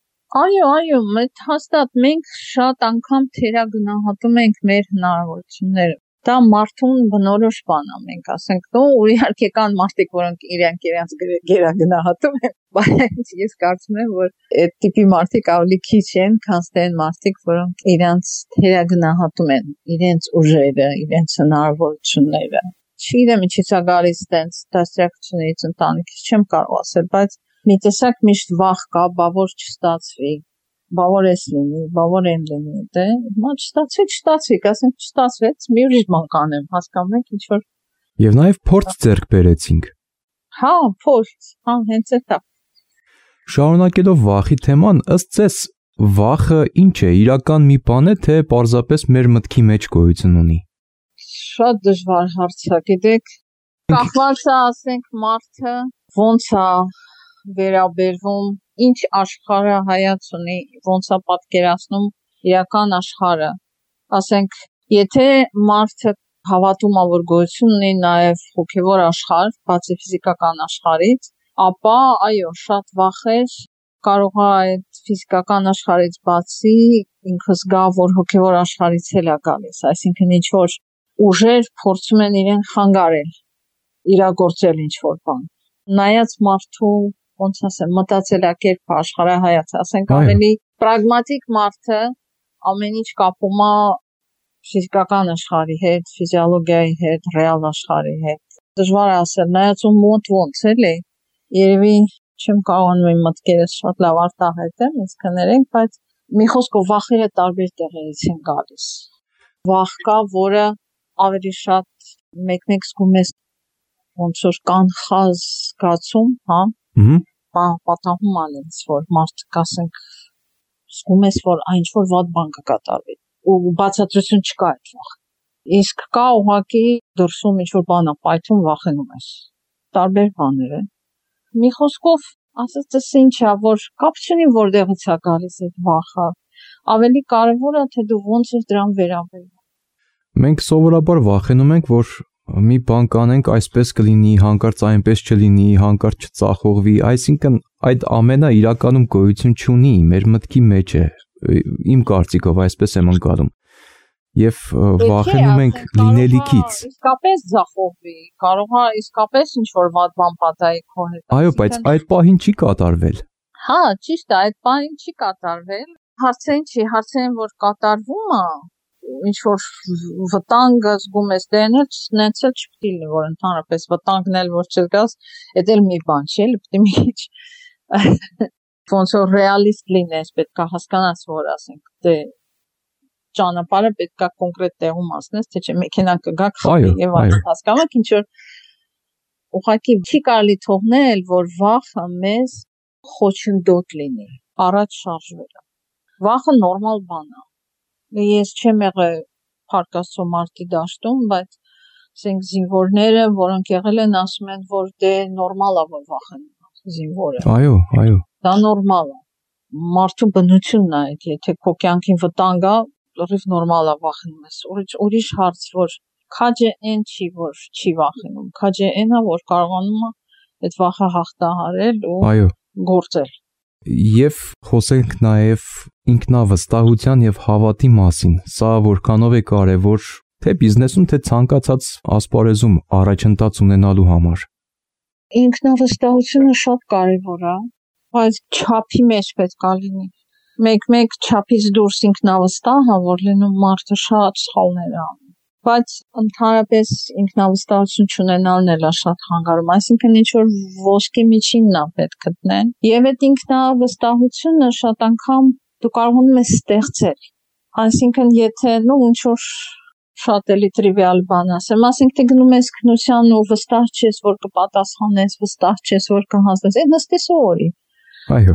Այո, մենք հաստատ մենք շատ անգամ թերագնահատում ենք մեր հնարավորությունները։ Դա մարդուն բնորոշ բան է, մենք ասենք, ու իհարկե կան մարդիկ, որոնք իրենց գերագնահատում են, բայց ես կարծում եմ, որ այդ տիպի մարդիկ ավելի քիչ են, քան այն մարդիկ, որոնք իրենց թերագնահատում են, իրենց ուժերը, իրենց հնարավորությունները։ Չգիտեմ ինչից է գալիս տենց դասյակությունից ընտանիքից չեմ կարող ասել, բայց մի տեսակ միշտ վախ կա, բա որ չստացվի, բա որ էս լինի, բա որ են լինի, դե, հիմա չստացվի, ասենք չստացվեց, մի ուրիշ բան կանեմ, հասկանում եք ինչ որ։ Եվ նաև փորձ ձեռք բերեցինք։ Հա, փորձ, հա, հենց էտա։ Շարունակելով վախի թեման, ըստ ձեզ վախը ինչ է, իրական մի բան է, թե պարզապես մեր մտքի մեջ գոյություն ունի։ Շատ դժվար հարց է, գիտեք, կախված է, ասենք, մարդը ոնց է վերաբերվում, ինչ աշխարհը հայաց ունի, ոնց է պատկերացնում իրական աշխարհը։ Ասենք, եթե մարդը հավատում է, որ գոյություն ունի նաև հոգևոր աշխարհ, բացի ֆիզիկական աշխարհից, ապա այո, շատ վախեր կարող է այդ ֆիզիկական աշխարհից բացի ինքը զգա, որ հոգևոր աշխարհից էլ է գալիս, այսինքն ինչ որ ուժեր փորձում են իրեն խանգարել, իրագործել ինչ որ բան։ Նայած մարդու, ոնց ասեմ, մտածելակերպը, աշխարհայացքը, ասենք ավելի պրագմատիկ մարդը ամեն ինչ կապում է ֆիզիկական աշխարհի հետ, ֆիզիոլոգիայի հետ, ռեալ աշխարհի հետ։ Դժվար է ասել, նայած ու մոտ ոնց էլի, երևի չեմ կարողանում իմ մտքերս շատ լավ արտահայտեմ, ինձ կներենք, բայց մի խոսքով վախերը տարբեր տեղերից են գալիս։ Վախ կա, որը ավելի շատ մեկ-մեկ զգում ես ոնց որ կանխած զգացում, հա։ Պատահում ալենց, որ մարդը կասենք զգում ես, որ այն ինչ որ վատ բան կկատարվի ու բացատրություն չկա այդ վախ։ Իսկ կա ուղղակի դրսում ինչ որ բան է պայթում, վախենում ես։ Տարբեր բաներ են։ Մի խոսքով ասած էս ինչ է, որ կապ չունի որտեղից է գալիս այդ վախը։ Ավելի կարևորը թե դու ոնց ես դրան վերաբերվում։ Մենք սովորաբար վախենում ենք, որ մի բան կանենք, այսպես կլինի, հանկարծ այնպես չլինի, հանկարծ չծախողվի, այսինքն այդ ամենը իրականում գոյություն չունի, մեր մտքի մեջ է, իմ կարծիքով այսպես եմ ընկալում։ Եվ վախենում ենք լինելիքից։ Իսկապես ձախողվի, կարող է իսկապես ինչ որ վատ բան պատահի քո հետ։ Այո, բայց այդ պահին չի կատարվել։ Հա, ճիշտ է, այդ պահին չի կատարվել։ Հարցեն չի, հարցեն որ կատարվում է, ինչ որ վտանգը զգում ես, դե նենց էլ չպետք է լինի, որ ընդհանրապես վտանգն էլ որ չզգաս, դա էլ մի բան չի, պետք է մի քիչ ոնց որ ռեալիստ լինես, պետք է հասկանաս, որ ասենք, դե ճանապարհը պետք է կոնկրետ տեղում ասնես, թե չէ մեքենա կգա քխի եւ հասկանում եք ինչ որ ուղղակի չի կարելի թողնել, որ վախը մեզ խոչընդոտ լինի, առաջ շարժվելը։ Վախը նորմալ բան է։ Ես չեմ եղել Փարքաստո մարտի դաշտում, բայց ասենք զինվորները, որոնք եղել են, ասում են, որ դե նորմալ է, որ վախենում զինվորը։ Այո։ Դա նորմալ է։ Մարդու բնությունն է, եթե քո կյանքին վտանգ է, լրիվ նորմալ է վախենում ես։ Ուրիշ հարց, որ քաջը այն չի, որ չի վախենում։ Քաջը այն է, որ կարողանում է այդ վախը հաղթահարել ու գործել։ Եվ խոսենք նաև ինքնավստահության եւ հավատի մասին։ Սա որքանով է կարևոր թե բիզնեսում, թե ցանկացած ասպարեզում առաջընթաց ունենալու համար։ Ինքնավստահությունը շատ կարևոր է, բայց չափի մեջ պետք է լինի։ Մեկ-մեկ չափից դուրս ինքնավստահ է, որ լինում մարդը շատ սխալներ է անում։ Բայց ընդհանրապես ինքնավստահություն չունենալն էլ է շատ խանգարում, այսինքն ինչ որ ոսկի միջինն է պետք գտնեն, եւ այդ ինքնավստահությունը շատ անգամ դու կարողանում ես ստեղծել, այսինքն եթե ինչ որ շատ էլի տրիվիալ բան ասեմ, ասենք թե գնում ես քնության ու վստահ չես, որ կպատասխանես, վստահ չես, որ կհասնես, այդ նստի սովորի։ Այո։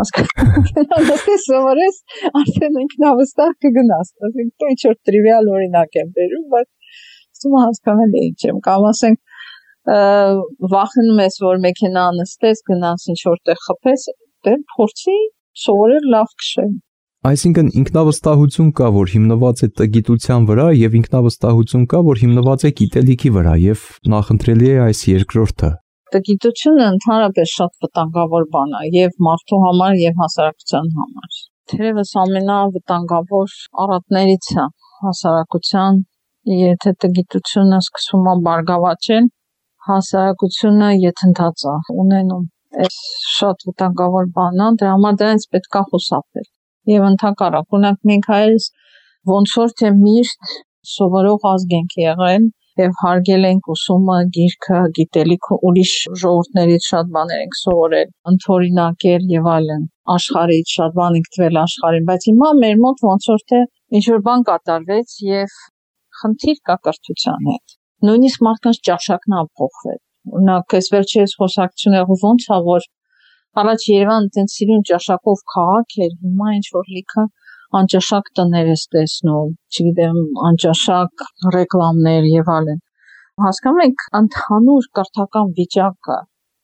Նստի սովորես, արդեն ինքնավստահ կգնաս, ասենք դու ինչ որ տրիվիալ օրինակ եմ բերում, բայց ուսումը հասկանալի է ինչ եմ, կամ ասենք վախենում ես, որ մեքենա նստես, գնաս ինչ որտեղ խփես, դե փորձի սովորել լավ քշել։ Այսինքն ինքնավստահություն կա, որ հիմնված է տգիտության վրա, եւ ինքնավստահություն կա, որ հիմնված է գիտելիքի վրա, եւ նախընտրելի է այս երկրորդը։ Տգիտությունը ընդհանրապես շատ վտանգավոր բան է եւ մարդու համար եւ հասարակության համար։ Թերևս ամենավտանգավոր առատներից է հասարակության, եթե տգիտությունը սկսում է բարգավաճել, հասարակությունը եթընթաց է ունենում։ Այս շատ վտանգավոր բան է, դրա համար դրանից պետք է խուսափել։ Եվ ընդհակառակ, օրինակ մենք հայերս ոնց որ թե միշտ սովորող ազգ ենք եղել եւ հարգել ենք ուսումը, գիրքը, գիտելիքը, ուրիշ ժողովուրդներից շատ բաներ ենք սովորել, ընդօրինակել եւ այլն, աշխարհից շատ բան ենք տվել աշխարհին, բայց հիմա մեր մոտ ոնց որ թե ինչ որ բան կատարվեց եւ խնդիր կա կրթության հետ։ Նույնիսկ մարդկանց ճաշակն է փոխվել։ Օրինակ, այս վերջերս խոսակցությունը ոնց է որ առաջ Երևանը տենց սիրուն ճաշակով քաղաք էր, հիմա ինչ որ լիքը անճաշակ տներ ես տեսնում, չգիտեմ, անճաշակ ռեկլամներ եւ այլն։ Հասկանում եք, ընդհանուր կրթական վիճակը,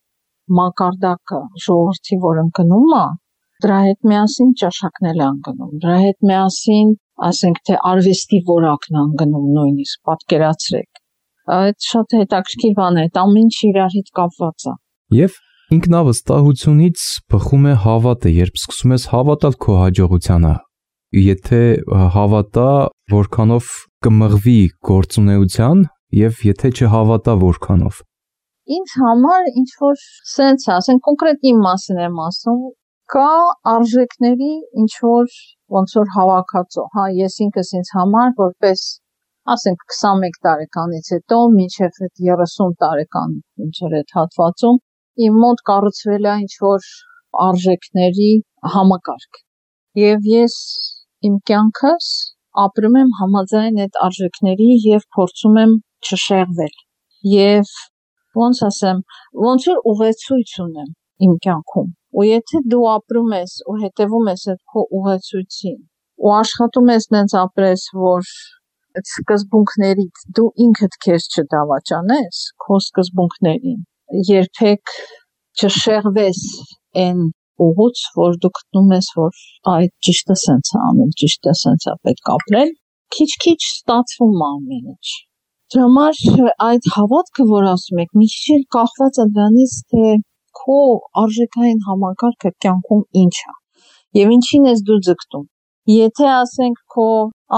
մակարդակը, ժողովրդի որ ընկնում է, դրա հետ միասին ճաշակն էլ ընկնում, դրա հետ միասին, ասենք թե արվեստի որակն ընկնում նույնիսկ, պատկերացրեք։ Այդ շատ հետաքրքիր բան է, այդ ամեն ինչ իրար հետ կապված է։ Եվ ինքնավստահությունից բխում է հավատը, երբ սկսում ես հավատալ քո հաջողությանը, եթե հավատա, որքանով կմղվի գործունեության եւ եթե չհավատա որքանով։ Ինձ համար ինչ որ սենց է, ասենք կոնկրետ իմ մասին եմ ասում, կա արժեքների ինչ որ ոնց որ հավաքածո, հա, ես ինքս ինձ համար որպես ասենք 21 տարեկանից հետո մինչև 30 տարեկան ինչ որ այդ հատվածում իմ մոտ կառուցվել է ինչ որ արժեքների համակարգ եւ ես իմ կյանքս ապրում եմ համաձայն այդ արժեքների եւ փորձում եմ չշեղվել եւ ոնց ասեմ ոնց որ ուղեցույց ունեմ իմ կյանքում ու եթե դու ապրում ես ու հետևում ես այդ քո ուղեցույցին ու աշխատում ես նենց ապրես որ այդ սկզբունքներից դու ինքդ քեզ չդավաճանես քո սկզբունքներին երբեք չշեղվես այն ուղուց, որ դու գտնում ես, որ այդ ճիշտը սենց է անում, ճիշտը սենց է պետք ապրել, քիչ-քիչ ստացվում է ամեն ինչ։ Դրա համար այդ հավատքը, որ ասում եք, մի քիչ էլ կախված է դրանից, թե քո արժեքային համակարգը կյանքում ինչ է եւ ինչին ես դու ձգտում։ Եթե ասենք քո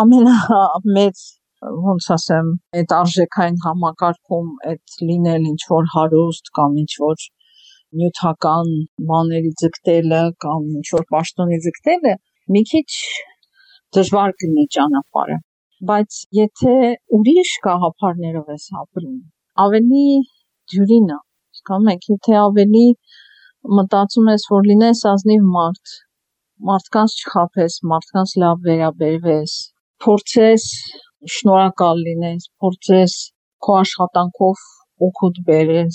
ամենամեծ ոնց ասեմ, այդ արժեքային համակարգում այդ լինել ինչ որ հարուստ կամ ինչ որ նյութական բաների ձգտելը կամ ինչ որ պաշտոնի ձգտելը մի քիչ դժվար կլինի ճանապարհը, բայց եթե ուրիշ գաղափարներով ես ապրում, ավելի դյուրին է, հասկանում եք, եթե ավելի մտածում ես, որ լինես ազնիվ մարդ, մարդկանց չխաբես, մարդկանց լավ վերաբերվես, փորձես շնորհակալ լինես, փորձես քո աշխատանքով օգուտ բերես,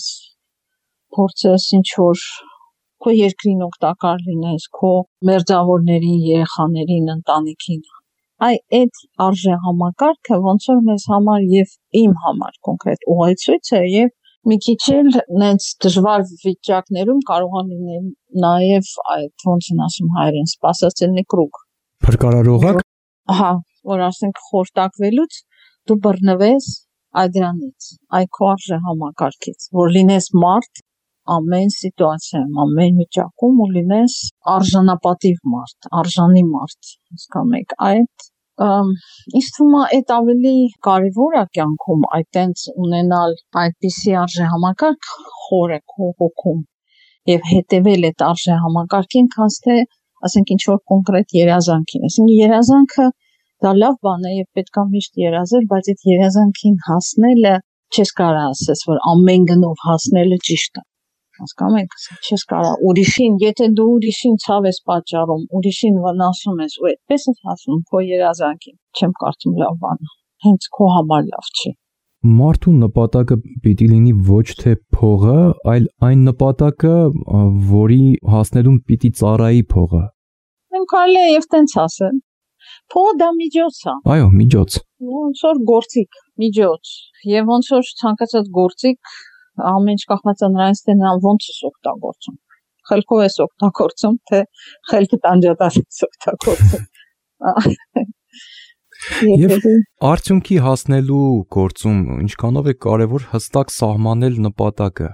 փորձես ինչ որ քո երկրին օգտակար լինես, քո մերձավորներին, երեխաներին, ընտանիքին։ Այդ արժե համակարգը ոնց որ մեզ համար եւ իմ համար կոնկրետ ուղեցույց է եւ մի քիչ էլ նենց դժվար վիճակներում կարող է լինել նաեւ այդ ոնց են ասում հայերեն սպասածելնի կրուգ։ Փրկարարողակ։ Ահա, որ ասենք խորտակվելուց դու բռնվես այդ դրանից, այդ քո արժե համակարգից, որ լինես մարդ ամեն սիտուացիայում, ամեն վիճակում ու լինես արժանապատիվ մարդ, արժանի մարդ, հասկանում եք, այդ ինձ թվում է այդ ավելի կարևոր է կյանքում այդ տենց ունենալ այդպիսի արժե համակարգ խորը քո հոգում եւ հետեւել այդ արժե համակարգին, քան թե ասենք ինչ որ կոնկրետ երազանքին, այսինքն երազանքը դա լավ բան է եւ պետք է միշտ երազել, բայց այդ երազանքին հասնելը չես կարող ասես, որ ամեն գնով հասնելը ճիշտ է։ Հասկանում եք, չես կարող ուրիշին, եթե դու ուրիշին ցավ ես պատճառում, ուրիշին վնասում ես ու այդպես ես հասնում քո երազանքին, չեմ կարծում լավ բան է, հենց քո համար լավ չի։ Մարդու նպատակը պիտի լինի ոչ թե փողը, այլ այն նպատակը, որի հասնելուն պիտի ծառայի փողը։ Մենք կարելի է եւ տենց ասել։ Փողը դա միջոց է։ Այո, միջոց։ Ոնց որ գործիք, միջոց։ Եվ ոնց որ ցանկացած գործիք ամեն ինչ կախված է նրանից, թե նա ոնց է օգտագործում։ Խելքով է օգտագործում, թե խելքը տանջատած է օգտագործում։ Եվ արդյունքի հասնելու գործում ինչքանով է կարևոր հստակ սահմանել նպատակը։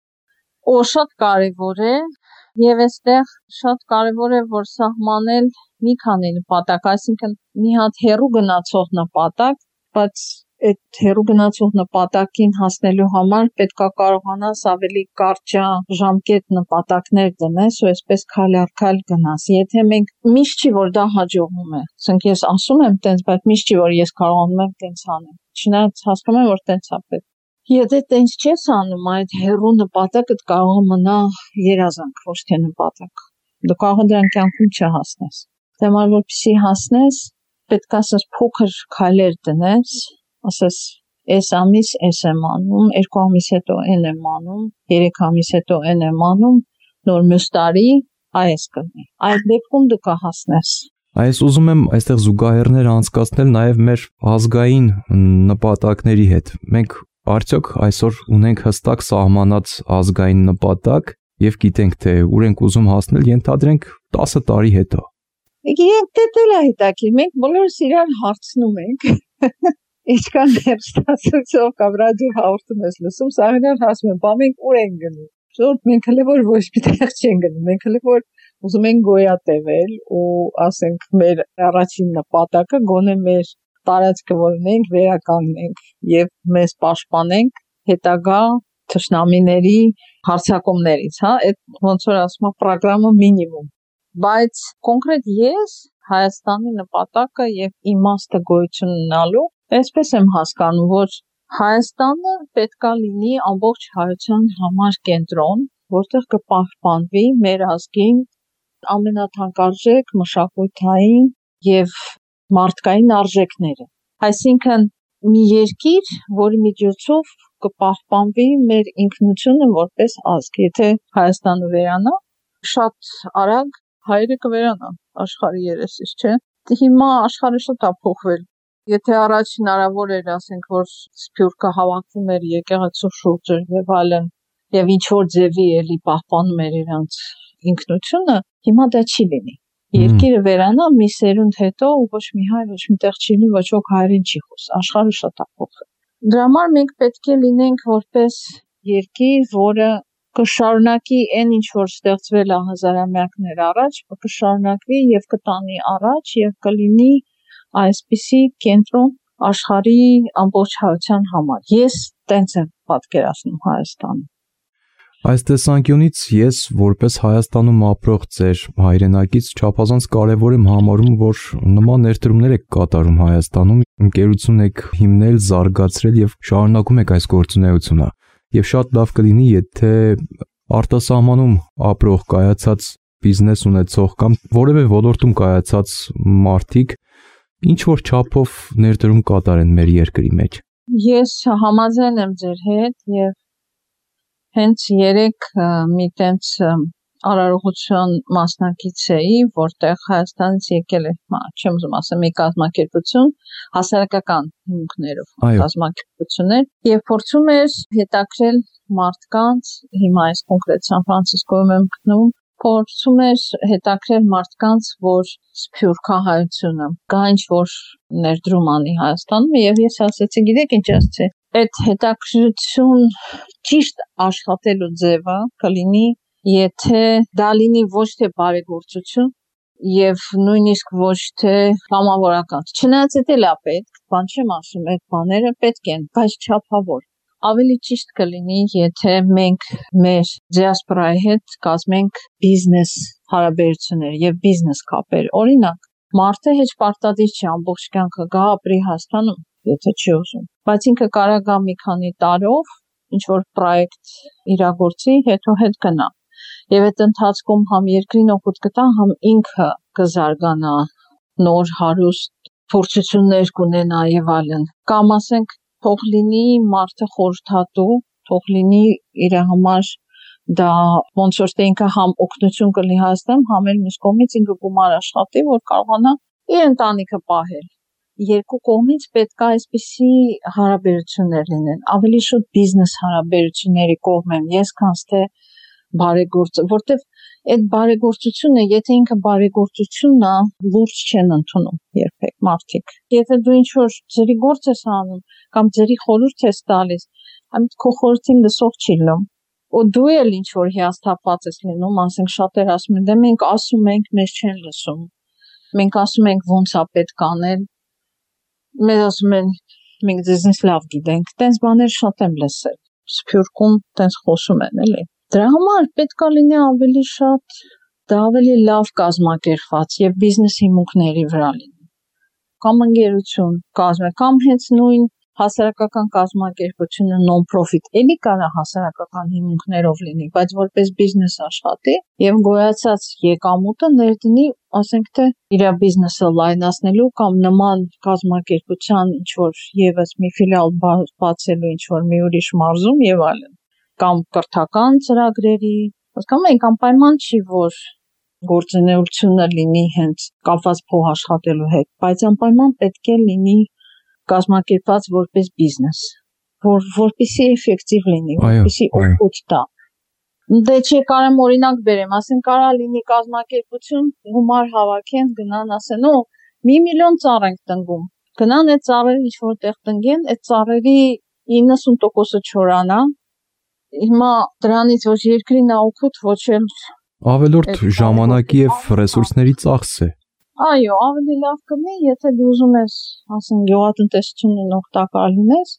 Շատ կարևոր է եւ այստեղ շատ կարևոր է որ սահմանել մի քանի նպատակ, այսինքն մի հատ հեռու գնացող նպատակ, բայց այդ հեռու գնացող նպատակին հասնելու համար պետք է կարողանաս ավելի կարճաժամկետ նպատակներ դնես ու այսպես քայլ առ քայլ գնաս։ Եթե մենք միշտ չի որ դա հաջողվում է, ասենք ես ասում եմ տենց, բայց միշտ չի որ ես կարողանում եմ տենց անել։ Չնայած հասկանում եմ որ տենց է պետք։ Եթե տենց չես անում, այդ հեռու նպատակը կարող է մնա երազանք, ոչ թե նպատակ։ Դու կարող ես դրան կյանքում չհասնես։ Դե որպեսզի հասնես, պետք է ասես փոքր քայլեր դնես, ասես այս ամիս այս եմ անում, 2 ամիս հետո այն եմ անում, 3 ամիս հետո այն եմ անում, նոր մյուս տարի այս կլինի։ Այդ դեպքում դու կհասնես։ Այս ուզում եմ այստեղ զուգահեռներ անցկացնել նաև մեր ազգային նպատակների հետ։ Մենք արդյոք այսօր ունենք հստակ սահմանած ազգային նպատակ եւ գիտենք թե ուր ենք ուզում հասնել, ենթադրենք 10 տարի հետո։ Գիտենք դե դա հետաքրքիր, մենք բոլորս իրար հարցնում ենք։ Ինչքան հերթացող կամ ռադիո հաղորդում ես լսում, սաղինար հասնում են, բա մենք ուր ենք գնում։ Շուտ մենք հələ որ ոչ մի տեղ չենք գնում, մենք հələ որ ուզում ենք գոյատևել ու ասենք մեր առաջին նպատակը գոնե մեր տարածքը որ ունենք վերականգնենք եւ մեզ պաշտպանենք հետագա թշնամիների հարձակումներից, հա, այդ ոնց որ ասում եմ ծրագրամը մինիմում։ Բայց կոնկրետ ես Հայաստանի նպատակը եւ իմաստը գոյություն ունենալու այսպես եմ հասկանում, որ Հայաստանը պետքա լինի ամբողջ հայության համար կենտրոն, որտեղ կպահպանվի մեր ազգին ամենաթանկարժեք մշակութային եւ մարդկային արժեքները։ Այսինքն մի երկիր, որի միջոցով կպահպանվի մեր ինքնությունը որպես ազգ։ Եթե Հայաստանը վերանա, շատ արագ հայերը կվերանան աշխարհի երեսից, չէ՞։ Հիմա աշխարհը շատ է փոխվել։ Եթե առաջ հնարավոր էր, ասենք, որ Սփյուռքը հավաքվում էր եկեղեցու շուրջը եւ այլն, եւ ինչ որ ձևի էլի պահպանում էր իրանց ինքնությունը, հիմա դա չի լինի։ Երկիրը վերանա մի սերունդ հետո ու ոչ մի հայ, ոչ մի տեղ չի լինի, ոչ ոք հայերեն չի խոս։ Աշխարհը շատ է փոխվել։ Դրա համար մենք պետք է լինենք որպես երկիր, որը կշարունակի այն ինչ որ ստեղծվել է հազարամյակներ առաջ, կշարունակվի եւ կտանի առաջ եւ կլինի այսպիսի կենտրոն աշխարհի ամբողջ հայության համար։ Ես տենց եմ պատկերացնում Հայաստանը։ Այս տեսանկյունից ես որպես Հայաստանում ապրող ձեր հայրենակից չափազանց կարևոր եմ համարում, որ նման ներդրումներ եք կատարում Հայաստանում, ընկերություն եք հիմնել, զարգացրել եւ շարունակում եք այս գործունեությունը։ Եվ շատ լավ կլինի, եթե արտասահմանում ապրող կայացած բիզնես ունեցող կամ որևէ ոլորտում կայացած մարդիկ ինչ որ չափով ներդրում կատարեն մեր երկրի մեջ։ Ես համաձայն եմ ձեր հետ եւ հենց երեք մի տենց արարողության մասնակից էի, որտեղ Հայաստանից եկել է, չեմ ուզում ասեմ, մի կազմակերպություն, հասարակական հիմունքներով կազմակերպություններ, եւ փորձում էր հետաքրել մարդկանց, հիմա այս կոնկրետ Սան Ֆրանցիսկոյում եմ գտնվում, փորձում էր հետաքրել մարդկանց, որ սփյուռքահայությունը կա ինչ որ ներդրում անի Հայաստանում եւ ես ասացի, գիտեք ինչ ասացի, այդ հետաքրություն ճիշտ աշխատելու ձևը կլինի, եթե դա լինի ոչ թե բարեգործություն եւ նույնիսկ ոչ թե կամավորական։ Չնայած դա լավ պետք, բան չեմ ասում, այդ բաները պետք են, բայց չափավոր։ Ավելի ճիշտ կլինի, եթե մենք մեր դիասպորայի հետ կազմենք բիզնես հարաբերություններ եւ բիզնես կապեր։ Օրինակ, Մարդը հեչ պարտադիր չի ամբողջ կյանքը գա ապրի Հայաստանում, եթե չի ուզում։ Բայց ինքը կարող գա մի քանի տարով ինչ որ պրոյեկտ իրագործի, հետո հետ գնա։ Եվ այդ ընթացքում համ երկրին օգուտ կտա, համ ինքը կզարգանա, նոր հարուստ փորձություններ կունենա եւ այլն։ Կամ ասենք թող լինի մարդը խորհրդատու, թող լինի իր համար դա ոնց որ թե ինքը համ օգնություն կլինի Հայաստանում, համ էլ մյուս կողմից ինքը գումար աշխատի, որ կարողանա իր ընտանիքը պահել։ Երկու կողմից պետք է այսպիսի հարաբերություններ լինեն, ավելի շուտ բիզնես հարաբերությունների կողմ եմ ես, քան թե բարեգործ, որտեվ այդ բարեգործությունը, եթե ինքը բարեգործությունն է, լուրջ չեն ընդունում երբեք մարդիկ։ Եթե դու ինչ որ ձերի գործ ես անում կամ ձերի խորհուրդ ես տալիս, այդ քո խորհրդին լսող չի լինում։ Ու դու էլ ինչ որ հիասթափված ես լինում, ասենք շատեր ասում են, դե մենք ասում ենք, մեզ չեն լսում։ Մենք ասում ենք ոնց է պետք անել։ Մեզ ասում են, մենք ձեզնից լավ գիտենք, տենց բաներ շատ եմ լսել։ Սփյուռքում տենց խոսում են, էլի։ Դրա համար պետք է լինի ավելի շատ, դա ավելի լավ կազմակերպված եւ բիզնես հիմունքների վրա լինի։ Կամ ընկերություն կազմել, կամ հենց նույն հասարակական կազմակերպությունը non-profit, էլի կարա հասարակական հիմունքներով լինի, բայց որպես բիզնես աշխատի եւ գոյացած եկամուտը ներդնի, ասենք թե իր բիզնեսը լայնացնելու կամ նման կազմակերպության ինչ որ եւս մի ֆիլիալ բացելու ինչ որ մի ուրիշ մարզում եւ այլն, կամ կրթական ծրագրերի, հասկանում եք, անպայման չի որ գործունեությունը լինի հենց կապված փող աշխատելու հետ, բայց անպայման պետք է լինի կազմակերպված որպես բիզնես, որպեսզի էֆեկտիվ լինի, որպեսզի օգուտ տա։ Դե չի կարամ օրինակ բերեմ, ասեն կարա լինի կազմակերպություն, գումար հավաքեն, գնան ասեն, օ, 1 միլիոն ծառ ենք տնկում։ Գնան այդ ծառերը ինչ որտեղ տնկեն, այդ ծառերի 90%-ը չորանա։ Հիմա դրանից ոչ երկրին է օգուտ, ոչ էլ ավելորդ ժամանակի եւ ռեսուրսների ծախս է։ Այո, ավելի լավ կլինի, եթե դու ուզում ես, ասենք, գյուղատնտեսությունն օգտակար լինես,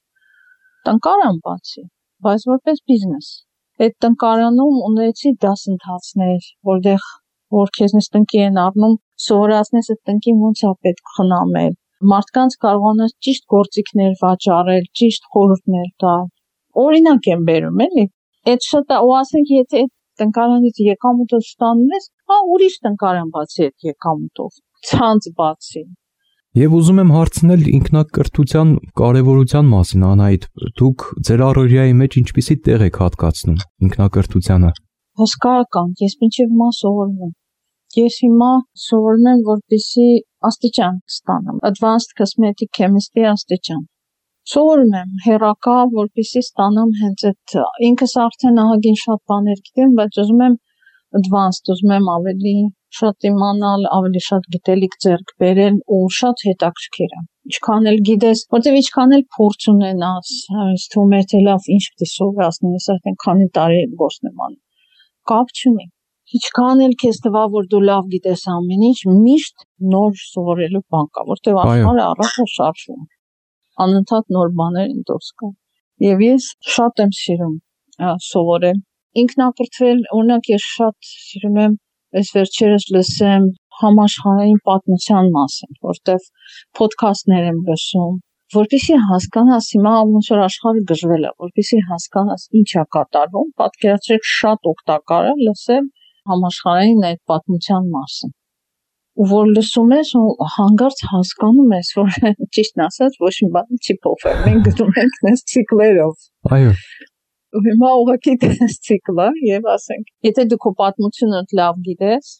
տնկարան բացի, բայց որպես բիզնես։ Այդ տնկարանում ունեցի դասընթացներ, որտեղ որ քեզնից տնկի են առնում, սովորացնես այդ տնկին ոնց է պետք խնամել։ Մարդկանց կարողանաս ճիշտ գործիքներ վաճառել, ճիշտ խորհուրդներ տալ։ Օրինակ եմ բերում, էլի։ Այդ շատ ու ասենք, եթե այդ տնկարանից եկամուտը ստանում ես, ուրիշ տնկարան բացի այդ եկամուտով, ցանց բացի։ Եվ ուզում եմ հարցնել ինքնակրթության կարևորության մասին, Անահիտ, դուք ձեր առօրյայի մեջ ինչպիսի տեղ եք հատկացնում ինքնակրթությանը։ Հսկայական, ես մինչև հիմա սովորում եմ։ Ես հիմա սովորում եմ, որպեսզի աստիճան ստանամ, advanced cosmetic chemistry աստիճան։ Սովորում եմ հերակա, որպեսզի ստանամ հենց այդ ինքս արդեն ահագին շատ բաներ գիտեմ, բայց ուզում եմ advanced, ուզում եմ ավելի շատ իմանալ, ավելի շատ գիտելիք ձեռք բերել ու շատ հետաքրքիր է։ Ինչքան էլ գիտես, որտեվ ինչքան էլ փորձ ունենաս, ինձ թվում է թե լավ ինչ պիտի սովորացնի, ես արդեն քանի տարի գործ եմ անում։ Կապ չունի։ Ինչքան էլ քեզ թվա, որ դու լավ գիտես ամեն ինչ, միշտ նոր սովորելու բան կա, որտեվ աշխարհը առանց շարժվում։ Անընդհատ նոր բաներ են դուրս գալիս։ Եվ ես շատ եմ սիրում սովորել։ Ինքնակրթվել, օրինակ ես շատ սիրում եմ այս վերջերս լսեմ համաշխարհային պատմության մասին, որտեղ ոդքասթներ եմ լսում, որպեսզի հասկանաս հիմա ոնց որ աշխարհը գժվել է, որպեսզի հասկանաս ինչ է կատարվում, պատկերացրեք շատ օգտակար է լսել համաշխարհային այդ պատմության մասին։ Ու որ լսում ես ու հանգարց հասկանում ես, որ ճիշտն ասած ոչ մի բան չի փոխվել։ Մենք գնում ենք այս ցիկլերով։ Այո։ Ու հիմա ուղղակի այս ցիկլը եւ ասենք, եթե դու քո պատմությունը լավ գիտես,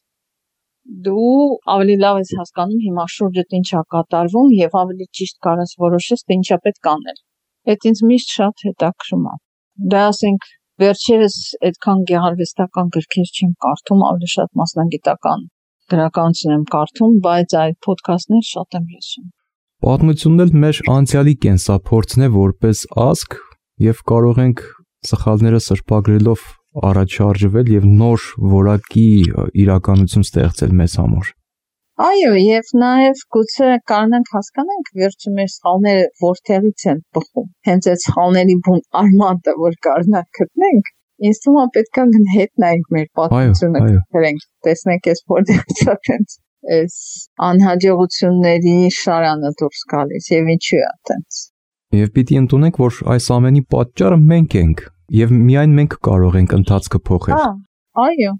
դու ավելի լավ ես հասկանում հիմա շուրջդ ինչ է կատարվում եւ ավելի ճիշտ կարաս որոշես թե ինչա պետք անել։ Այդ ինձ միշտ շատ հետաքրում է։ Դա ասենք վերջերս այդքան գեղարվեստական գրքեր չեմ կարդում, ավելի շատ մասնագիտական գրականություն եմ կարդում, բայց այդ ոդքասթներ շատ եմ լսում։ Պատմությունն էլ մեր անցյալի կենսափորձն է որպես ազգ եւ կարող ենք սխալները սրբագրելով առաջ շարժվել եւ նոր որակի իրականություն ստեղծել մեզ համար։ Այո, եւ նաեւ գուցե կարողանանք հասկանանք վերջը մեր սխալները որտեղից են բխում։ Հենց այդ սխալների բուն արմատը, որ կարողանանք գտնենք, ինձ թվում է պետք է գնահատենք մեր պատմությունը, գրենք, տեսնենք այս որտեղից է տենց այս անհաջողությունների շարանը դուրս գալիս եւ ինչու է այդպես։ Եվ պիտի ընդունենք, որ այս ամենի պատճառը մենք ենք եւ միայն մենք կարող ենք ընթացքը փոխել։ Այո,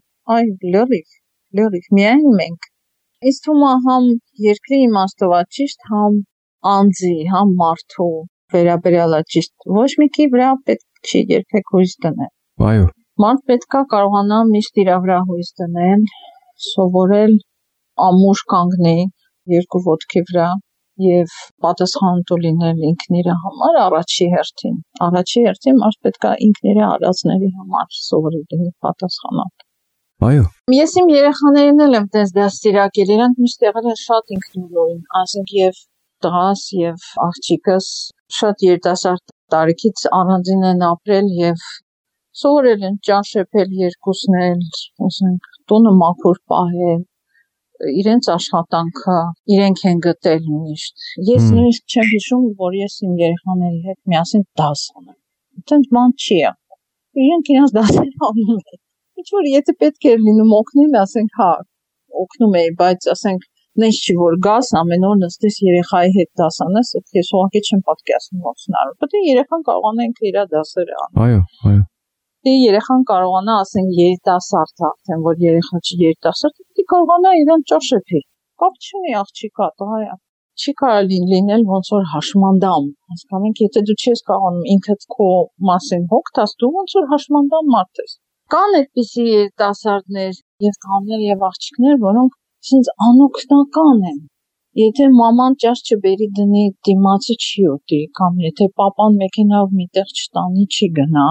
լրիվ, միայն մենք։ Իսկ թվում է համ երկրի իմաստով է ճիշտ, համ անձի, համ մարդու վերաբերյալ է ճիշտ։ Ոչ մեկի վրա պետք չի երբեք հույս դնել։ Այո։ Մարդ պետք է կարողանա միշտ իր վրա հույս դնել, սովորել ամուր կանգնել երկու ոտքի վրա եւ պատասխանատու լինել ինքն իր համար առաջի հերթին մարդ պետք է ինքն իր արածների համար սովորի լինի պատասխանատու։ Այո։ Ես իմ երեխաներին էլ եմ տես դաստիարակել, իրանք միշտ եղել են շատ ինքնուրույն, ասենք եւ տղաս եւ աղջիկս շատ երիտասարդ տարիքից առանձին են ապրել եւ սովորել են ճաշեպել երկուսն էլ, ասենք տունը մաքուր պահել, իրենց աշխատանքը իրենք են գտել միշտ։ Ես նույնիսկ չեմ հիշում, որ ես իմ երեխաների հետ միասին դաս անեմ։ Այդպես բան չի եղել։ Իրենք իրենց դասերը անում են։ Ինչ որ եթե պետք էր լինում օգնել, ասենք հա, օգնում էի, բայց ասենք նենց չի որ գաս ամեն օր նստես երեխայի հետ դաս անես, այդ ես ուղղակի չեմ պատկերացնում ոնց հնարավոր։ Պետք է երեխան կարողանա ինքը իր դասերը անել։ Այո։ Դե երեխան կարողանա, ասենք երիտասարդ արդեն, որ երեխա չի երիտասարդ, պետք է կարողանա իրան ճաշեպի։ Կապ չունի աղջիկա, տղայա։ Չի կարելի լինել ոնց որ հաշմանդամ, հասկանանք, եթե դու չես կարողանում ինքդ քո մասին հոգ տաս, դու ոնց որ հաշմանդամ մարդ ես։ Կան այդպիսի երիտասարդներ եւ տղաներ եւ աղջիկներ, որոնք ինձ անօգնական են։ Եթե մաման ճաշ չբերի դնի, դիմացը չի ուտի, կամ եթե պապան մեքենայով միտեղ չտանի, չի գնա։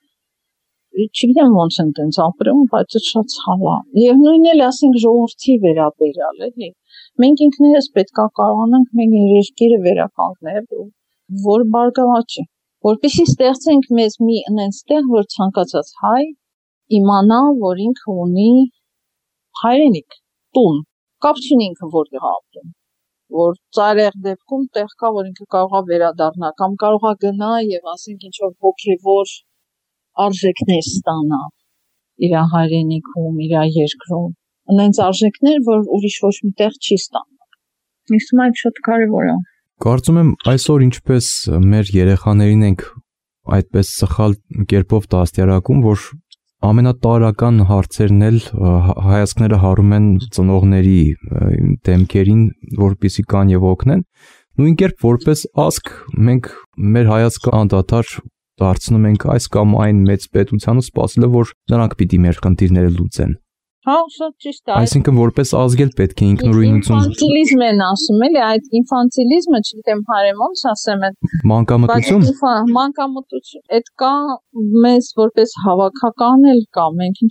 Չգիտեմ ոնց են տենց ապրում, բայց շատ ցավ է։ Եվ նույնն էլ ասենք ժողովրդի վերաբերյալ էլի։ Մենք ինքներս պետք է կարողանանք մեր երկիրը վերականգնել, որ բարգավաճի, որպեսզի ստեղծենք մեզ մի այնպես տեղ, որ ցանկացած հայ իմանա, որ ինքը ունի հայրենիք, տուն, կապ չունի ինքը որտեղ ապրում, որ ծայրահեղ դեպքում տեղ կա, որ ինքը կարող է վերադառնա, կամ կարող է գնա եւ ասենք ինչ որ հոգեվոր արժեքներ ստանա իր հայրենիքում, իր երկրում, այնց արժեքներ, որ ուրիշ ոչ միտեղ չի ստանա։ Իսկ այդ շատ կարևոր է։ Կարծում եմ այսօր ինչպես մեր երեխաներին ենք այդպես սխալ կերպով դաստիարակում, որ ամենատարրական հարցերն էլ հայացքները հառում են ծնողների դեմքերին, որպեսզի կան եւ օգնեն։ Նույն կերպ որպես ազգ մենք մեր հայացքը անդադար դարձնում ենք այս կամ այն մեծ պետությանը, սպասելով որ նրանք պիտի մեր խնդիրները լուծեն։ Հա, շատ ճիշտ է։ Այսինքն որպես ազգ էլ պետք է ինքնուրույնություն։ Ինֆանտիլիզմ են ասում, էլի, այդ ինֆանտիլիզմը, չգիտեմ հայերեն ոնց ասեմ, այդ մանկամտություն։ Մանկամտություն։ Այդ կա մեզ որպես հավաքական էլ կա, մենք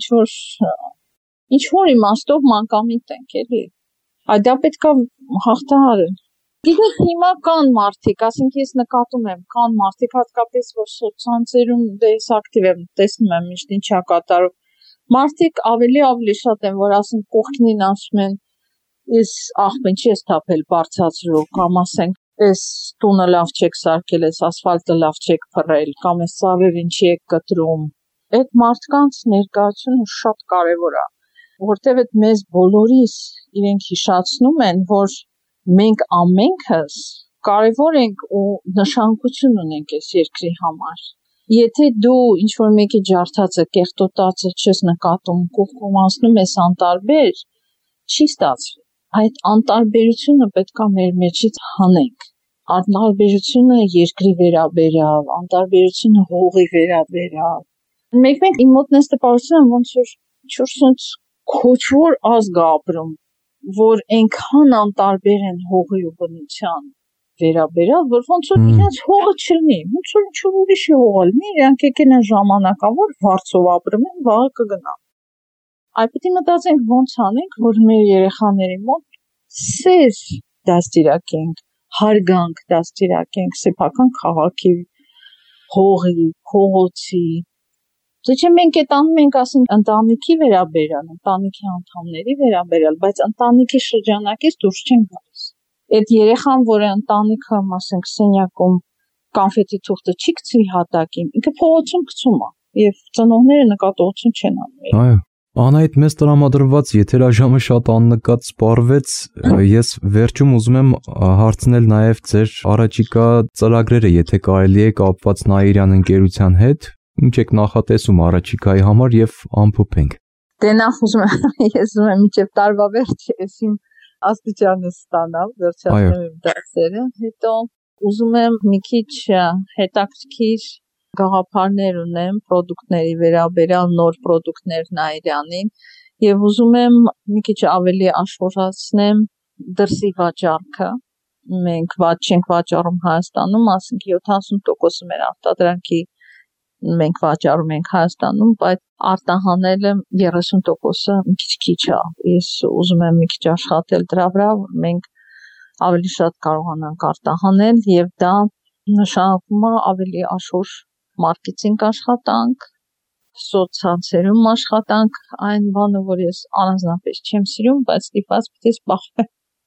ինչ որ իմաստով մանկամիտ ենք, էլի։ Այդ դա պետք է հաղթահարել։ Գիտեք, հիմա կան մարդիկ, ասենք ես նկատում եմ, կան մարդիկ հատկապես որ սոցցանցերում դες ակտիվ եմ, տեսնում եմ միշտ ինչա կատարում։ Մարդիկ ավելի շատ են, որ ասենք կողքին ասում են, ես աղբ ինչի ես թափել բարձացրու, կամ ասենք ես տունը լավ չեք սարքել, ես ասֆալտը լավ չեք փռել, կամ ես ծառեր ինչի եք կտրում։ Այդ մարդկանց ներկայությունը շատ կարևոր է, որտեղ այդ մեզ բոլորիս իրենք հիշացնում են, որ մենք ամենքս կարևոր ենք ու նշանակություն ունենք այս երկրի համար։ Եթե դու ինչ-որ մեկի ջարդածը, կեղտոտածը չես նկատում, կողքում անցնում ես անտարբեր, չի ստացվի։ Այդ անտարբերությունը պետք է մեր մեջից հանենք։ Անտարբերությունը երկրի վերաբերյալ, անտարբերությունը հողի վերաբերյալ։ Մեկ-մեկ իմ մոտ նես տպավորություն ոնց որ ինչ-որ քոչվոր ազգ ապրում, որ այնքան անտարբեր են հողի ու բնության վերաբերյալ, որ ոնց որ իրենց հողը չլինի, ոնց որ ինչ-որ ուրիշի հողը լինի, իրանք եկել են ժամանակավոր վարձով ապրում են, վաղը կգնան։ Այդ պետք է մտածենք ոնց անենք, որ մեր երեխաների մոտ սեր դաստիարակենք, հարգանք դաստիարակենք սեփական քաղաքի, հողի, փողոցի։ Դե մենք այդ անում ենք ասենք ընտանիքի վերաբերյալ, ընտանիքի անդամների վերաբերյալ, բայց ընտանիքի շրջանակից դուրս չեն գալիս։ Այդ երեխան, որը ընտանիքը, ասենք, սենյակում կոնֆետի թուղթը չի գցի հատակին, ինքը փողոցում գցում է, եւ ծնողները նկատողություն չեն անում։ Այո։ Անահիտ, մեզ տրամադրված եթերաժամը շատ աննկատ սպառվեց, ես վերջում ուզում եմ հարցնել նաև ձեր առաջիկա ծրագրերը, եթե կարելի է, կապված Նաիրյան ընկերության հետ, ինչ եք նախատեսում առաջիկայի համար եւ ամփոփենք։ Դե նախ ուզում եմ մինչև տարվա վերջը իմ աստիճանը ստանալ, վերջացնեմ իմ դասերը, հետո ուզում եմ մի քիչ հետաքրքիր գաղափարներ ունեմ պրոդուկտների վերաբերյալ, նոր պրոդուկտներ Նաիրյանին եւ ուզում եմ մի քիչ ավելի աշխորհացնեմ դրսի վաճառքը։ Մենք չենք վաճառում Հայաստանում, ասենք 70% մեր արտադրանքի մենք վաճառում ենք Հայաստանում, բայց արտահանելը 30%-ը մի քիչ է։ Ես ուզում եմ մի քիչ աշխատել դրա վրա, որ մենք ավելի շատ կարողանանք արտահանել եւ դա նշանակում է ավելի աշխորհ մարքեթինգ աշխատանք, սոցցանցերում աշխատանք, այն բանը, որ ես առանձնապես չեմ սիրում, բայց ստիպված պիտի սպասեմ,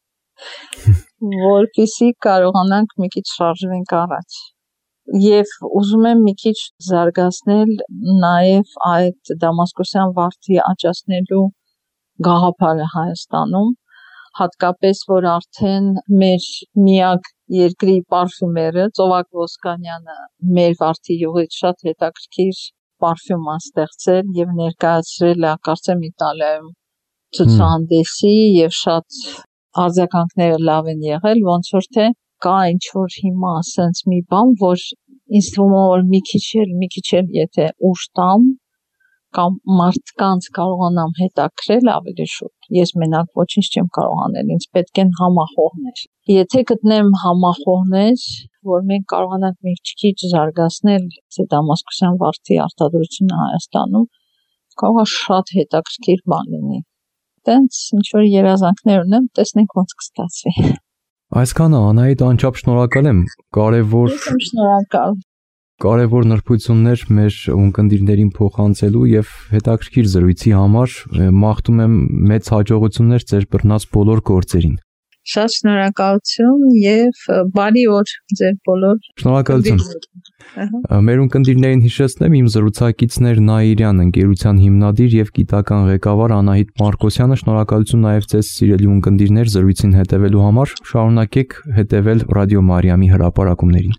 որպեսզի կարողանանք մի քիչ շարժվենք առաջ։ Եվ ուզում եմ մի քիչ զարգացնել նաև այդ Դամասկոսյան վարդի աճացնելու գաղափարը Հայաստանում, հատկապես որ արդեն մեր միակ երկրի պարֆյումերը Ծովակ Ոսկանյանը մեր վարդի յուղից շատ հետաքրքիր պարֆյում է ստեղծել եւ ներկայացրել է, կարծեմ Իտալիայում ցուցահանդեսի եւ շատ արձագանքները լավ են եղել, ոնց որ թե կա ինչ որ հիմա ասենց մի բան, որ ինձ թվում է որ մի քիչ էլ եթե ուշ տամ կամ մարդկանց կարողանամ հետաքրել ավելի շուտ։ Ես մենակ ոչինչ չեմ կարող անել, ինձ պետք են համախոհներ։ Եթե գտնեմ համախոհներ, որ մենք կարողանանք մի քիչ զարգացնել Դամասկոսյան վարդի արտադրությունը Հայաստանում, կարող է շատ հետաքրքիր բան լինի։ Տենց ինչ որ երազանքներ ունեմ, տեսնենք ոնց կստացվի։ Այսքանը Անահիտ, անչափ շնորհակալ եմ։ Շնորհակալ։ Կարևոր նրբություններ մեր ունկնդիրներին փոխանցելու եւ հետաքրքիր զրույցի համար մաղթում եմ մեծ հաջողություններ ձեր բռնած բոլոր գործերին։ Շատ շնորհակալություն եւ բարի օր ձեր բոլոր։ Շնորհակալություն։ Մեր ունկնդիրներին հիշեցնեմ, իմ զրուցակիցն էր Նաիրյան ընկերության հիմնադիր եւ գիտական ղեկավար Անահիտ Մարկոսյանը։ Շնորհակալություն նաեւ ձեզ սիրելի ունկնդիրներ զրույցին հետեւելու համար։ Շարունակեք հետեւել Ռադիո Մարիամի հրապարակումներին։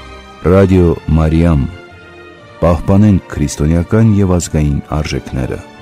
Ռադիո Մարիամ, պահպանենք քրիստոնեական եւ ազգային արժեքները։